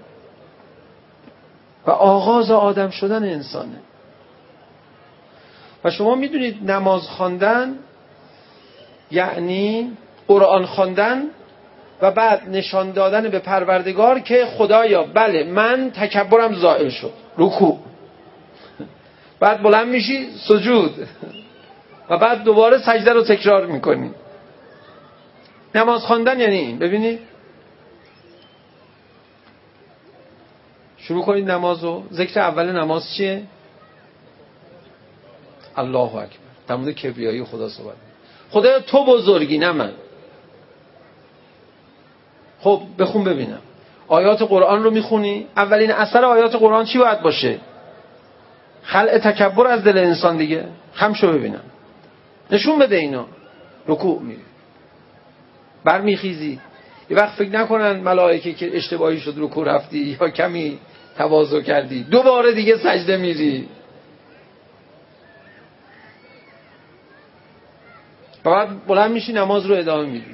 B: و آغاز آدم شدن انسانه. و شما میدونید نماز خواندن یعنی قرآن خواندن و بعد نشان دادن به پروردگار که خدایا بله من تکبرم زائل شد، رکوع، بعد بلند میشی سجود و بعد دوباره سجده رو تکرار میکنی. نماز خواندن یعنی این. ببینید شروع کنید نمازو. ذکر اول نماز چیه؟ الله اکبر. در مورد کبریایی خدا صحبت. خدایا تو بزرگی نه من. خب بخون ببینم. آیات قرآن رو میخونی، اولین اثر آیات قرآن چی باید باشه؟ خلع تکبر از دل انسان دیگه. خم شو ببینم، نشون بده اینو. رکوع میری، برمیخیزی. یه وقت فکر نکنن ملائکه که اشتباهی شد رکوع رفتی یا کمی تواضع کردی، دوباره دیگه سجده میری و بعد بلند میشی نماز رو ادامه میدی.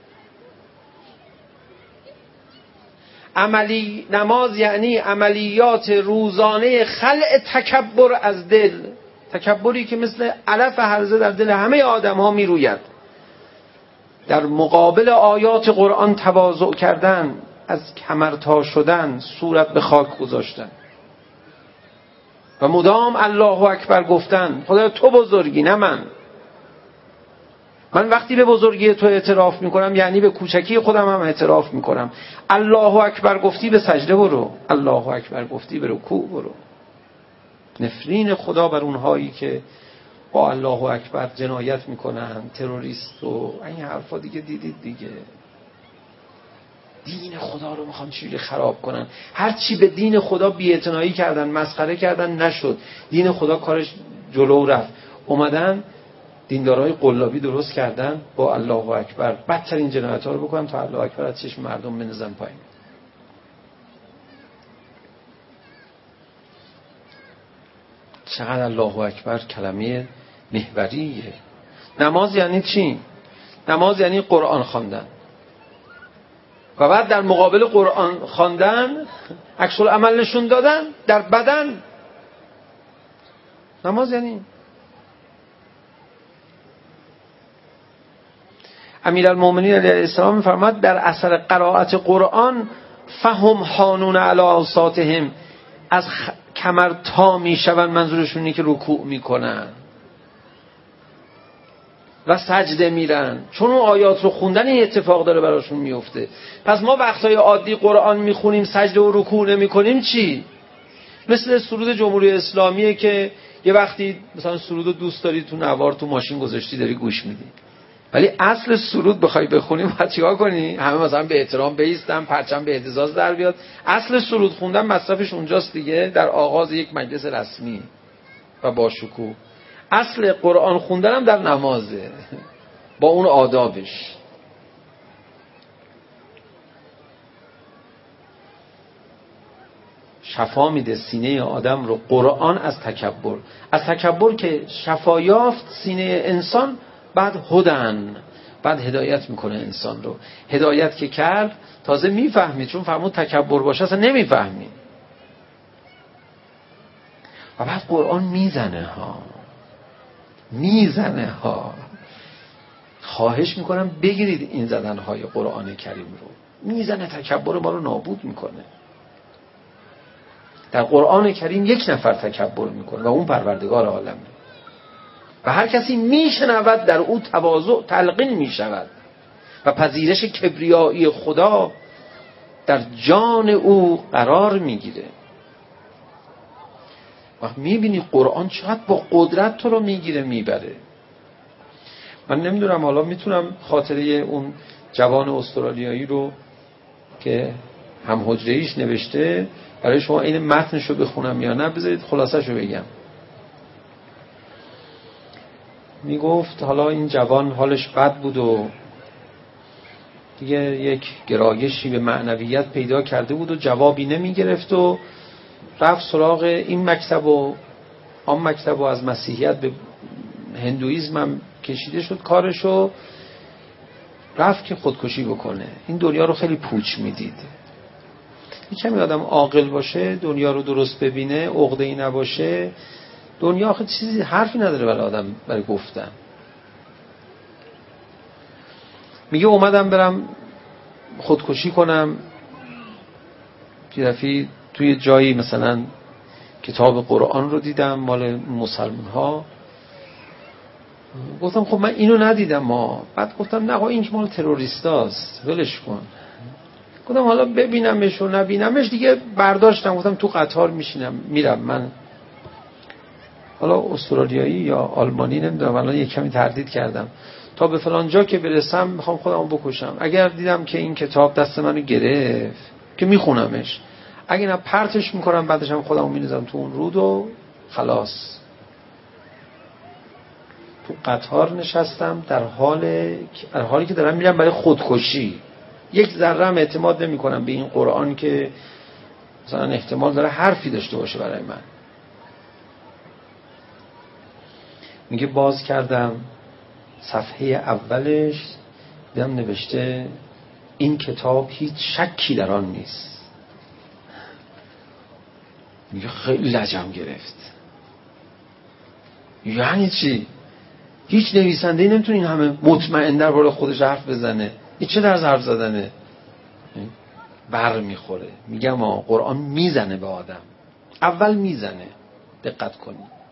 B: عملی نماز یعنی عملیات روزانه خلع تکبر از دل. تکبری که مثل علف هرزه در دل همه آدم ها می روید. در مقابل آیات قرآن تواضع کردن، از کمرتا شدن، صورت به خاک گذاشتن و مدام الله اکبر گفتن. خدا تو بزرگی نه من. من وقتی به بزرگی تو اعتراف میکنم یعنی به کوچکی خودم هم اعتراف میکنم. الله اکبر گفتی به سجده برو، الله اکبر گفتی به رکوع برو. نفرین خدا بر اونهایی که با الله اکبر جنایت میکنن، تروریست و این حرفا دیگه دیدید دیگه. دین خدا رو میخوان چجوری خراب کنن. هر چی به دین خدا بی‌اعتنایی کردن، مسخره کردن، نشد. دین خدا کارش جلو رفت. اومدن دیندارای قلابی درست کردن با الله اکبر بدترین جنایت‌ها رو بکنن تا الله اکبر از چشم مردم بندازن پایین. چقدر الله اکبر کلمه محوریه. نماز یعنی چی؟ نماز یعنی قرآن خواندن و بعد در مقابل قرآن خواندن عکس العمل نشون دادن در بدن. نماز یعنی امیرالمومنین علیه السلام می‌فرماد در اثر قرائت قرآن فهم حانون علی اوساطهم، از خ... کمر تا میشون، منظورشون اینه که رکوع میکنن و سجده میرن، چون اون آیات رو خوندن این اتفاق داره براشون میفته. پس ما وقتای عادی قرآن میخونیم سجده و رکوع نمیکنیم چی؟ مثل سرود جمهوری اسلامیه که یه وقتی مثلا سرود رو دوست داری تو نوار تو ماشین گذاشتی داری گوش میدی، ولی اصل سرود بخوای بخونیم باید چیکار کنی؟ همه مثلا به احترام بایستن، پرچم به اهتزاز در بیاد. اصل سرود خوندن مصرفش اونجاست دیگه، در آغاز یک مجلس رسمی و با شکوه. اصل قرآن خوندن هم در نمازه با اون آدابش. شفا میده سینه آدم رو قرآن از تکبر. از تکبر که شفا یافت سینه انسان، بعد هدن، بعد هدایت میکنه انسان رو. هدایت که کرد تازه میفهمی، چون فرمود تکبر باشه اصلا نمیفهمی. و بعد قرآن میزنه ها میزنه ها خواهش میکنم بگیرید این زدنهای قرآن کریم رو. میزنه، تکبر ما رو نابود میکنه. در قرآن کریم یک نفر تکبر میکنه و اون پروردگار عالمه و هر کسی میشنود در او تواضع تلقین میشود و پذیرش کبریایی خدا در جان او قرار میگیره. وقت میبینی قرآن چقدر با قدرت تو رو میگیره میبره. من نمیدونم حالا میتونم خاطره اون جوان استرالیایی رو که هم حجره‌ایش نوشته برای شما این متنشو بخونم یا نه؟ بذارید خلاصه‌شو بگم. میگفت حالا این جوان حالش بد بود و دیگه یک گرایشی به معنویت پیدا کرده بود و جوابی نمیگرفت و رفت سراغ این مکتب و آن مکتب و از مسیحیت به هندویزم هم کشیده شد کارشو. رفت که خودکشی بکنه. این دنیا رو خیلی پوچ میدید. کمی آدم عاقل باشه، دنیا رو درست ببینه، عقده‌ای نباشه، دنیا آخه چیزی حرفی نداره برای آدم برای گفتن. میگه اومدم برم خودکشی کنم، یه دفعه توی جایی مثلا کتاب قرآن رو دیدم مال مسلمان ها. گفتم خب من اینو ندیدم ما. بعد گفتم نه این که مال تروریستاست ولش کن. گفتم حالا ببینمش و نبینمش دیگه. برداشتم گفتم تو قطار میشینم میرم. من حالا استرالیایی یا آلمانی نمیدونم، الان یک کمی تردید کردم تا به فلان جا که برسم میخوام خودمو بکشم. اگر دیدم که این کتاب دست منو گرفت که میخونمش، اگه نه پرتش میکنم بعدش هم خودمو میندازم تو اون رود و خلاص. تو قطار نشستم در حال در حالی که دارم میرم برای خودکشی. یک ذره هم اعتماد نمیکنم به این قرآن که مثلا احتمال داره حرفی داشته باشه برای من. میگه باز کردم صفحه اولش، دیدم نوشته این کتاب هیچ شکی در آن نیست. میگه خیلی لجم گرفت. یعنی چی؟ هیچ نویسنده‌ای نمیتونه این همه مطمئن درباره خودش حرف بزنه. این چه درز حرف زدنه؟ بر میخوره. میگم آقا قرآن میزنه به آدم. اول میزنه، دقت کنید.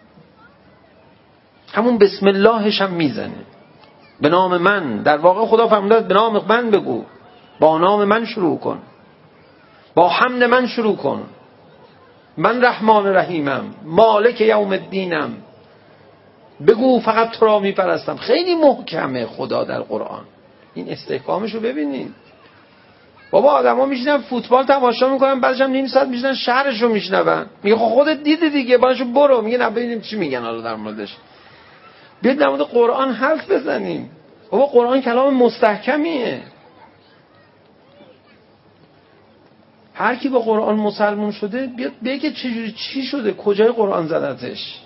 B: همون بسم اللهش هم میزنه. به نام من، در واقع خدا فرموده به نام من بگو، با نام من شروع کن، با حمد من شروع کن. من رحمان رحیمم، مالک یوم الدینم. بگو فقط تو را میپرستم. خیلی محکمه خدا در قرآن. این استحکامش رو ببینید. بابا آدما میشینن فوتبال تماشا میکنن، بعدش هم نیم ساعت میشینن شهرشو میشنون. میگه خب خودت دیدی دیگه، باشو برو. میگه نه ببینیم چی میگن حالا در موردش. بیاید در مورد قرآن حرف بزنیم. بابا قرآن کلام مستحکمیه. هر کی با قرآن مسلمان شده بیاد بگه چجوری چی شده، کجای قرآن زدتش.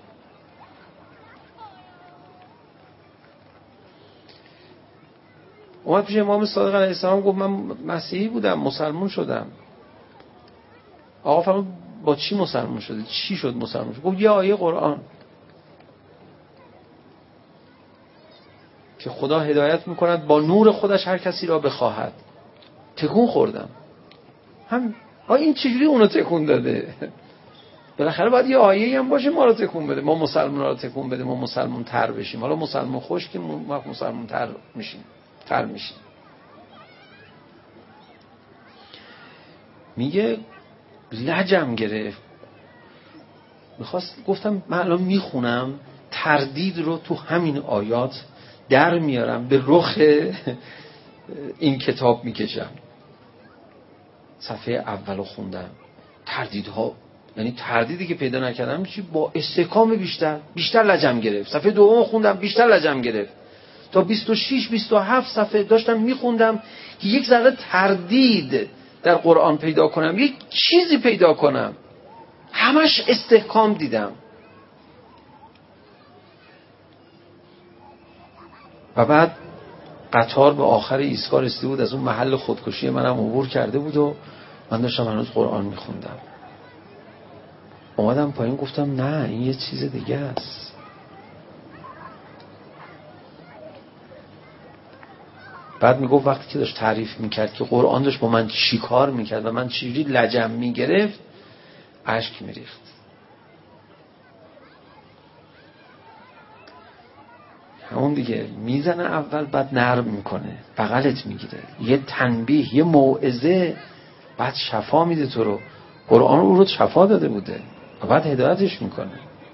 B: اومد پیش امام صادق علیه السلام گفت من مسیحی بودم مسلمان شدم. آقا فرمود با چی مسلمان شده؟ چی شد مسلمان شد؟ گفت یه آیه قرآن که خدا هدایت میکند با نور خودش هر کسی را بخواهد. تکون خوردم. هم آ این چجوری اونو تکون داده؟ بالاخره باید یه آیه‌ای هم باشه ما رو تکون بده، ما مسلمان‌ها رو تکون بده، ما مسلمان تر بشیم. حالا مسلمان خوش که ما مسلمان تر میشیم تر میشیم. میگه لجم گرفت. میخواست گفتم من الان میخونم تردید رو تو همین آیات در میارم، به رخ این کتاب میکشم. صفحه اولو خوندم، تردیدها، یعنی تردیدی که پیدا نکردم چی، با استحکام بیشتر بیشتر لجم گرفت. صفحه دوم خوندم، بیشتر لجم گرفت. تا بیست و شش بیست و هفت صفحه داشتم میخوندم که یک ذره تردید در قرآن پیدا کنم، یک چیزی پیدا کنم. همش استحکام دیدم. و بعد قطار به آخر ایستگاه رسیده بود، از اون محل خودکشی منم عبور کرده بود و من داشتم هنوز قرآن میخوندم. اومدم پایین گفتم نه این یه چیز دیگه است. بعد میگفت وقتی که داشت تعریف میکرد که قرآن داشت با من چی کار میکرد و من چجوری لجم میگرفت، اشک میریخت. همون دیگه میزنه اول، بعد نرم میکنه، بغلت میگیره، یه تنبیه، یه موعظه، بعد شفا میده تو رو. قرآن رو رو شفا داده بوده و بعد هدایتش میکنه.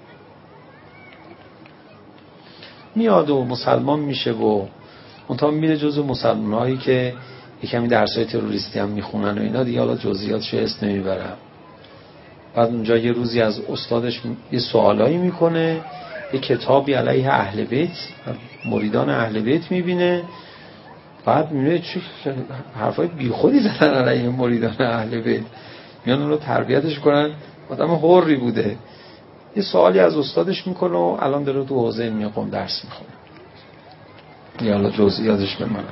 B: میاد و مسلمان میشه و منتها میره جزو مسلمان هایی که یکمی درسای تروریستی هم میخونن و اینا دیگه، حالا جزئیاتش اسم نمیبرم. بعد اونجا یه روزی از استادش یه سوالایی میکنه، یه کتابی علیه اهل بیت، مریدان اهل بیت میبینه. بعد میبینه چه حرفای بیخودی زدن علیه مریدان اهل بیت، میان اون رو تربیتش کنن. آدم حری بوده. یه سوالی از استادش میکنه و الان داره تو حوزه علمی قم درس میخونه. یا حالا جزئیاتش بمونم.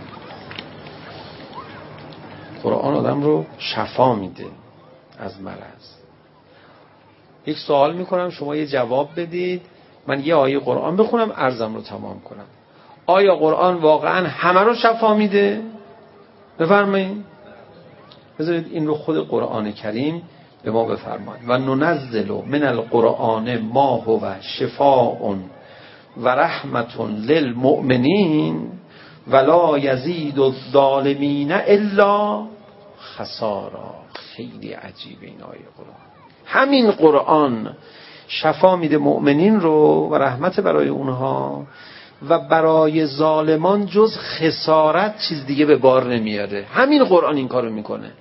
B: قرآن آدم رو شفا میده از مرض. یک سوال میکنم شما یه جواب بدید، من یه آیه قرآن بخونم عرضم رو تمام کنم. آیا قرآن واقعا همه رو شفا میده؟ بفرمایید. بذارید این رو خود قرآن کریم به ما بفرماید. و ننزل من القرآن ما هو شفاء و رحمت للمؤمنین ولا یزید الظالمین الا خسارا. خیلی عجیبه این آیه قرآن. همین قرآن شفا میده مؤمنین رو و رحمت برای اونها و برای ظالمان جز خسارت چیز دیگه به بار نمیاره. همین قرآن این کارو میکنه.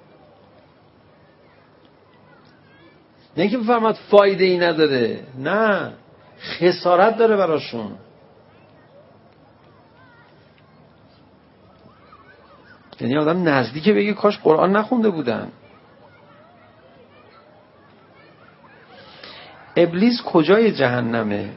B: نه که بفرماد فایده ای نداره، نه، خسارت داره براشون. یعنی آدم نزدیکه بگه کاش قرآن نخونده بودن. ابلیس کجای جهنمه؟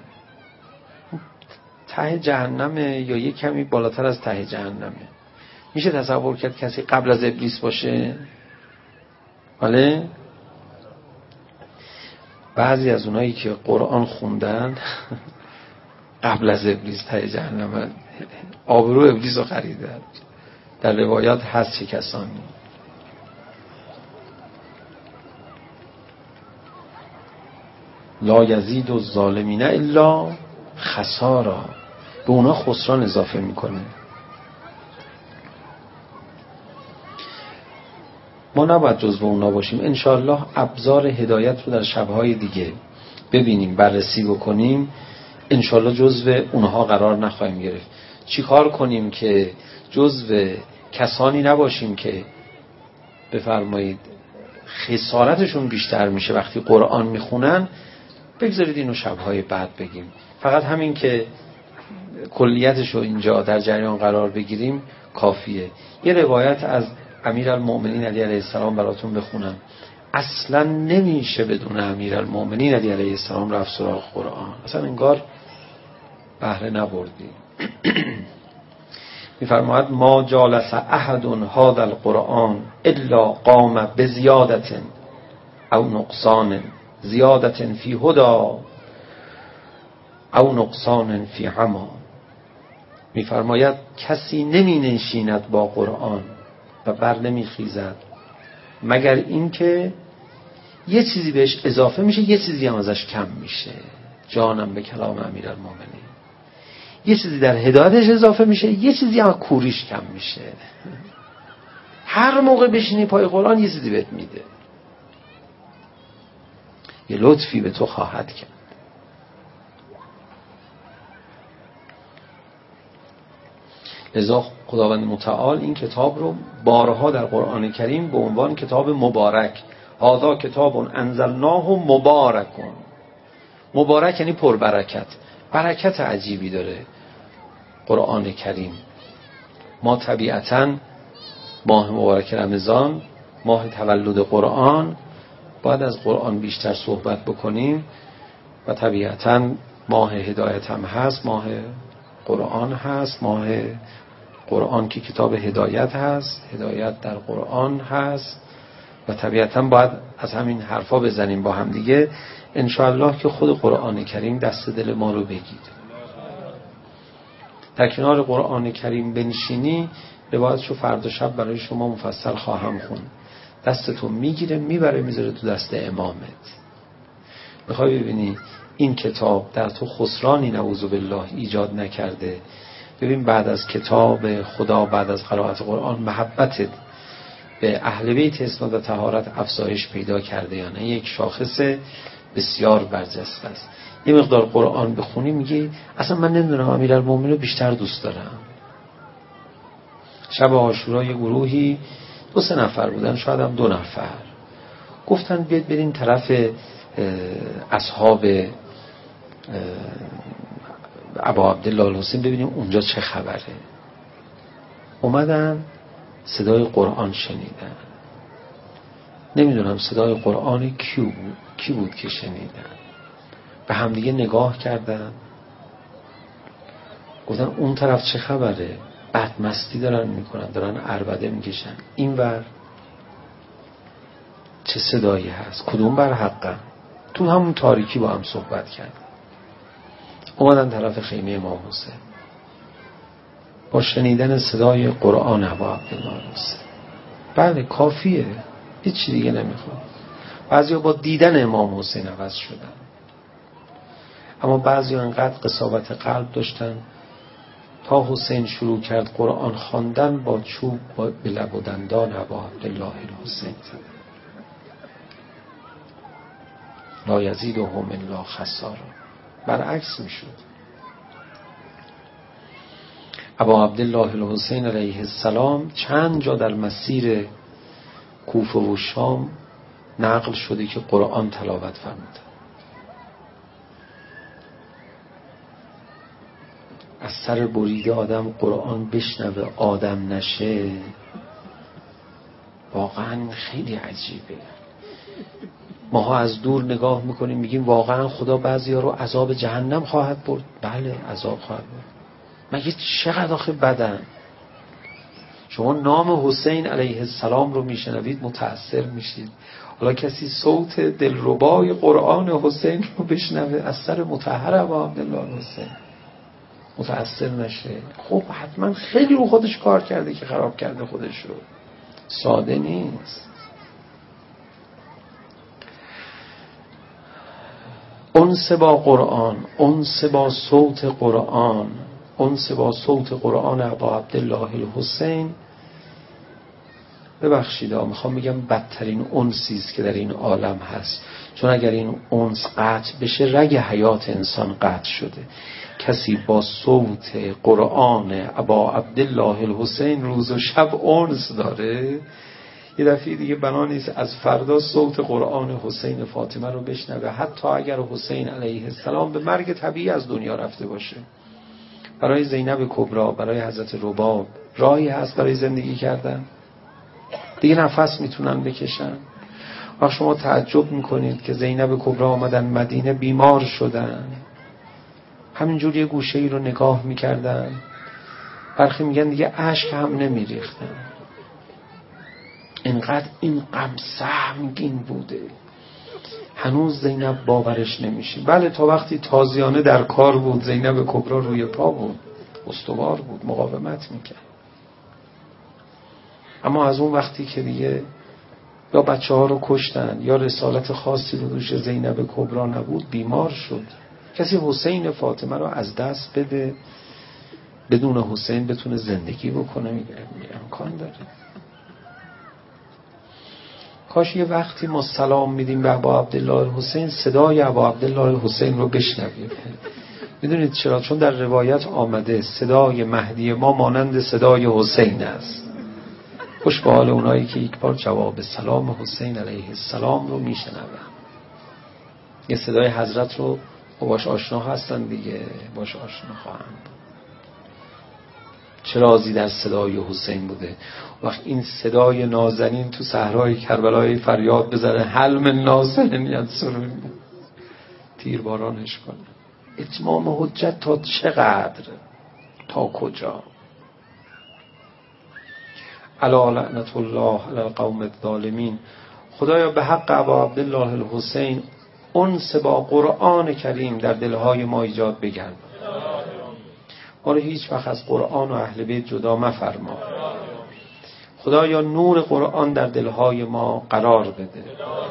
B: ته جهنمه یا یه کمی بالاتر از ته جهنمه؟ میشه تصور کرد کسی قبل از ابلیس باشه؟ بله؟ بعضی از اونایی که قرآن خوندن قبل از ابلیس ته جهنمه، آبرو ابلیس رو خریدن. در روایات هست چه کسانی. لا یزید الظالمین الا خسارا. به اونا خسران اضافه میکنه. ما نباید جزو اونا باشیم. انشاءالله ابزار هدایت رو در شبهای دیگه ببینیم، بررسی بکنیم. انشاءالله جزو اونها قرار نخواهیم گرفت. چی کار کنیم که جزو کسانی نباشیم که بفرمایید خسارتشون بیشتر میشه وقتی قرآن میخونن. بگذارید اینو شبهای بعد بگیم، فقط همین که کلیتشو اینجا در جریان قرار بگیریم کافیه. یه روایت از امیرالمؤمنین علی علیه السلام براتون بخونم. اصلا نمیشه بدون امیرالمؤمنین علی علیه السلام رفت سراغ قرآن، اصلا انگار بهره نبردیم. میفرماید ما جالس احد هذا القرآن الا قام بزیادت او نقصان، زیادت فی هدا او نقصان فی عما. میفرماید کسی نمی نشیند با قرآن و بر نمی خیزد مگر اینکه یه چیزی بهش اضافه میشه، یه چیزی هم ازش کم میشه. جانم به کلام امیرالمومنین. یه چیزی در هدایتش اضافه میشه، یه چیزی هم کوریش کم میشه. هر موقع بشینی پای قرآن یه چیزی بهت میده، یه لطفی به تو خواهد کرد. لذا خداوند متعال این کتاب رو بارها در قرآن کریم به عنوان کتاب مبارک، هذا کتاب انزلناه مبارک. مبارک یعنی پربرکت، برکت عجیبی داره قرآن کریم. ما طبیعتاً ماه مبارک رمضان، ماه تولد قرآن، باید از قرآن بیشتر صحبت بکنیم و طبیعتاً ماه هدایت هم هست، ماه قرآن هست، ماه قرآن که کتاب هدایت هست، هدایت در قرآن هست و طبیعتاً باید از همین حرفا بزنیم با هم دیگه انشاءالله که خود قرآن کریم دست دل ما رو بگیره. در کنار قرآن کریم بنشینی، روایتشو فردا شب برای شما مفصل خواهم خوند. دستتو میگیره میبره میذاره تو دست امامت. میخوای ببینی این کتاب در تو خسرانی نعوذ بالله ایجاد نکرده؟ ببین بعد از کتاب خدا، بعد از قرائت قرآن، محبتت به اهل بیت اسمت و طهارت افزایش پیدا کرده یا نه؟ یک شاخص بسیار برجسته است. یه مقدار قرآن بخونی میگی اصلا من نمیدونم امیرالمومنین رو بیشتر دوست دارم. شب عاشورا یه گروهی دو سه نفر بودن، شاید هم دو نفر، گفتن بیاد بریم طرف اصحاب ابا عبدالله الحسین ببینیم اونجا چه خبره. اومدن صدای قرآن شنیدن. نمیدونم صدای قرآن کی بود کی بود که شنیدن. به همدیگه نگاه کردن، گفتن اون طرف چه خبره؟ بدمستی دارن میکنن، دارن عربده میکشن. این ور چه صدایی هست؟ کدوم بر حقن؟ تو همون تاریکی با هم صحبت کردن. اومدن طرف خیمه امام حسین با شنیدن صدای قرآن ابا عبدالله الحسین. بله کافیه، هیچ دیگه نمیخواد. بعضیا با دیدن امام حسین عوض شدن، اما بعضیا انقدر قساوت قلب داشتن تا حسین شروع کرد قرآن خواندن با چوب با به لب و دندان ابا عبدالله الحسین زدن. لا یزیدهم الا خسارا. برعکس میشد. ابا عبدالله الحسین علیه السلام چند جا در مسیر کوفه و شام نقل شده که قرآن تلاوت فرمودن. از سر بریده آدم قرآن بشنوه آدم نشه، واقعا خیلی عجیبه. ماها از دور نگاه میکنیم میگیم واقعا خدا بعضی ها رو عذاب جهنم خواهد برد. بله عذاب خواهد برد. مگه چقدر آخه بدن. شما نام حسین علیه السلام رو میشنوید متأثر میشید. حالا کسی صوت دلربای قرآن حسین رو بشنوه از سر مطهر ابا عبدالله الحسین متأثر نشه؟ خب حتما خیلی رو خودش کار کرده که خراب کرده خودش رو. ساده نیست. انس با قرآن، انس با صوت قرآن، انس با صوت قرآن ابا عبدالله الحسین ببخشید میخوام بگم بدترین انسی است که در این عالم هست، چون اگر این انس قطع بشه رگ حیات انسان قطع شده. کسی با صوت قرآن ابا عبدالله الحسین روز و شب انس داره، یه دفعه دیگه بنا نیست از فردا صوت قرآن حسین فاطمه رو بشنوه، حتی اگر حسین علیه السلام به مرگ طبیعی از دنیا رفته باشه. برای زینب کبرا، برای حضرت رباب راهی هست برای زندگی کردن؟ دیگه نفس میتونن بکشن؟ و شما تعجب میکنید که زینب کبرا آمدن مدینه، بیمار شدن، همینجور یه گوشه ای رو نگاه میکردن، برخی میگن دیگه اشک هم نمیریختن. اینقدر این غم سهمگین بوده، هنوز زینب باورش نمیشه. بله تا وقتی تازیانه در کار بود، زینب کبرا روی پا بود، استوار بود، مقاومت میکرد. اما از اون وقتی که دیگه یا بچه ها رو کشتن یا رسالت خاصی رو دوش زینب کبرا نبود، بیمار شد. کسی حسین فاطمه رو از دست بده بدون حسین بتونه زندگی بکنه؟ میگه امکان داره؟ کاش یه وقتی ما سلام میدیم به ابا عبدالله حسین صدای ابا عبدالله حسین رو بشنویم. میدونید چرا؟ چون در روایت آمده صدای مهدی ما مانند صدای حسین است. خوش به حال اونایی که یک بار جواب سلام حسین علیه السلام رو میشنون. یه صدای حضرت رو باش آشنا هستن دیگه، باش آشنا خواهند. چه رازی در صدای حسین بوده. وقت این صدای نازنین تو صحرای کربلای فریاد بزنه، حل من ناصر ینصرونی، تیربارانش کنه. اتمام حجت تا چقدر؟ تا کجا؟ الا لعنت الله علی القوم الظالمین. خدایا به حق ابا عبدالله الحسین انس با قرآن کریم در دلهای ما ایجاد بگرد. ما رو هیچ وقت از قرآن و اهل بیت جدا مفرما. خدایا نور قرآن در دلهای ما قرار بده.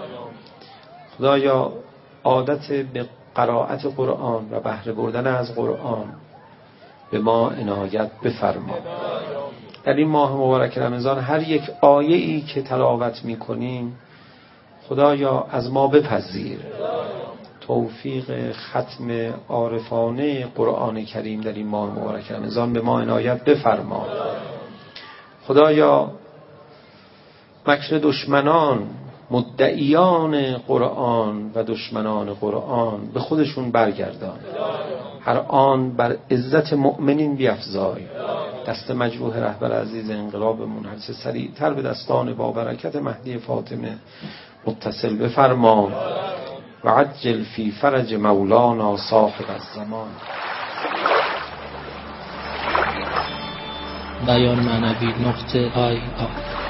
B: خدایا عادت به قرائت قرآن و بهره بردن از قرآن به ما عنایت بفرما. در این ماه مبارک رمضان هر یک آیه ای که تلاوت می کنیم خدایا از ما بپذیر. توفیق ختم عارفانه قرآن کریم در این ماه مبارک رمضان به ما عنایت بفرما. خدایا مکر دشمنان، مدعیان قرآن و دشمنان قرآن به خودشون برگردان. هر آن بر عزت مؤمنین بیفزای. دست مجروح رهبر عزیز انقلابمون هر چه سریعتر به دستان با برکت مهدی فاطمه متصل بفرما. و عجل فی فرج مولانا صاحب الزمان.
A: بیان معنوی نقطه آی آی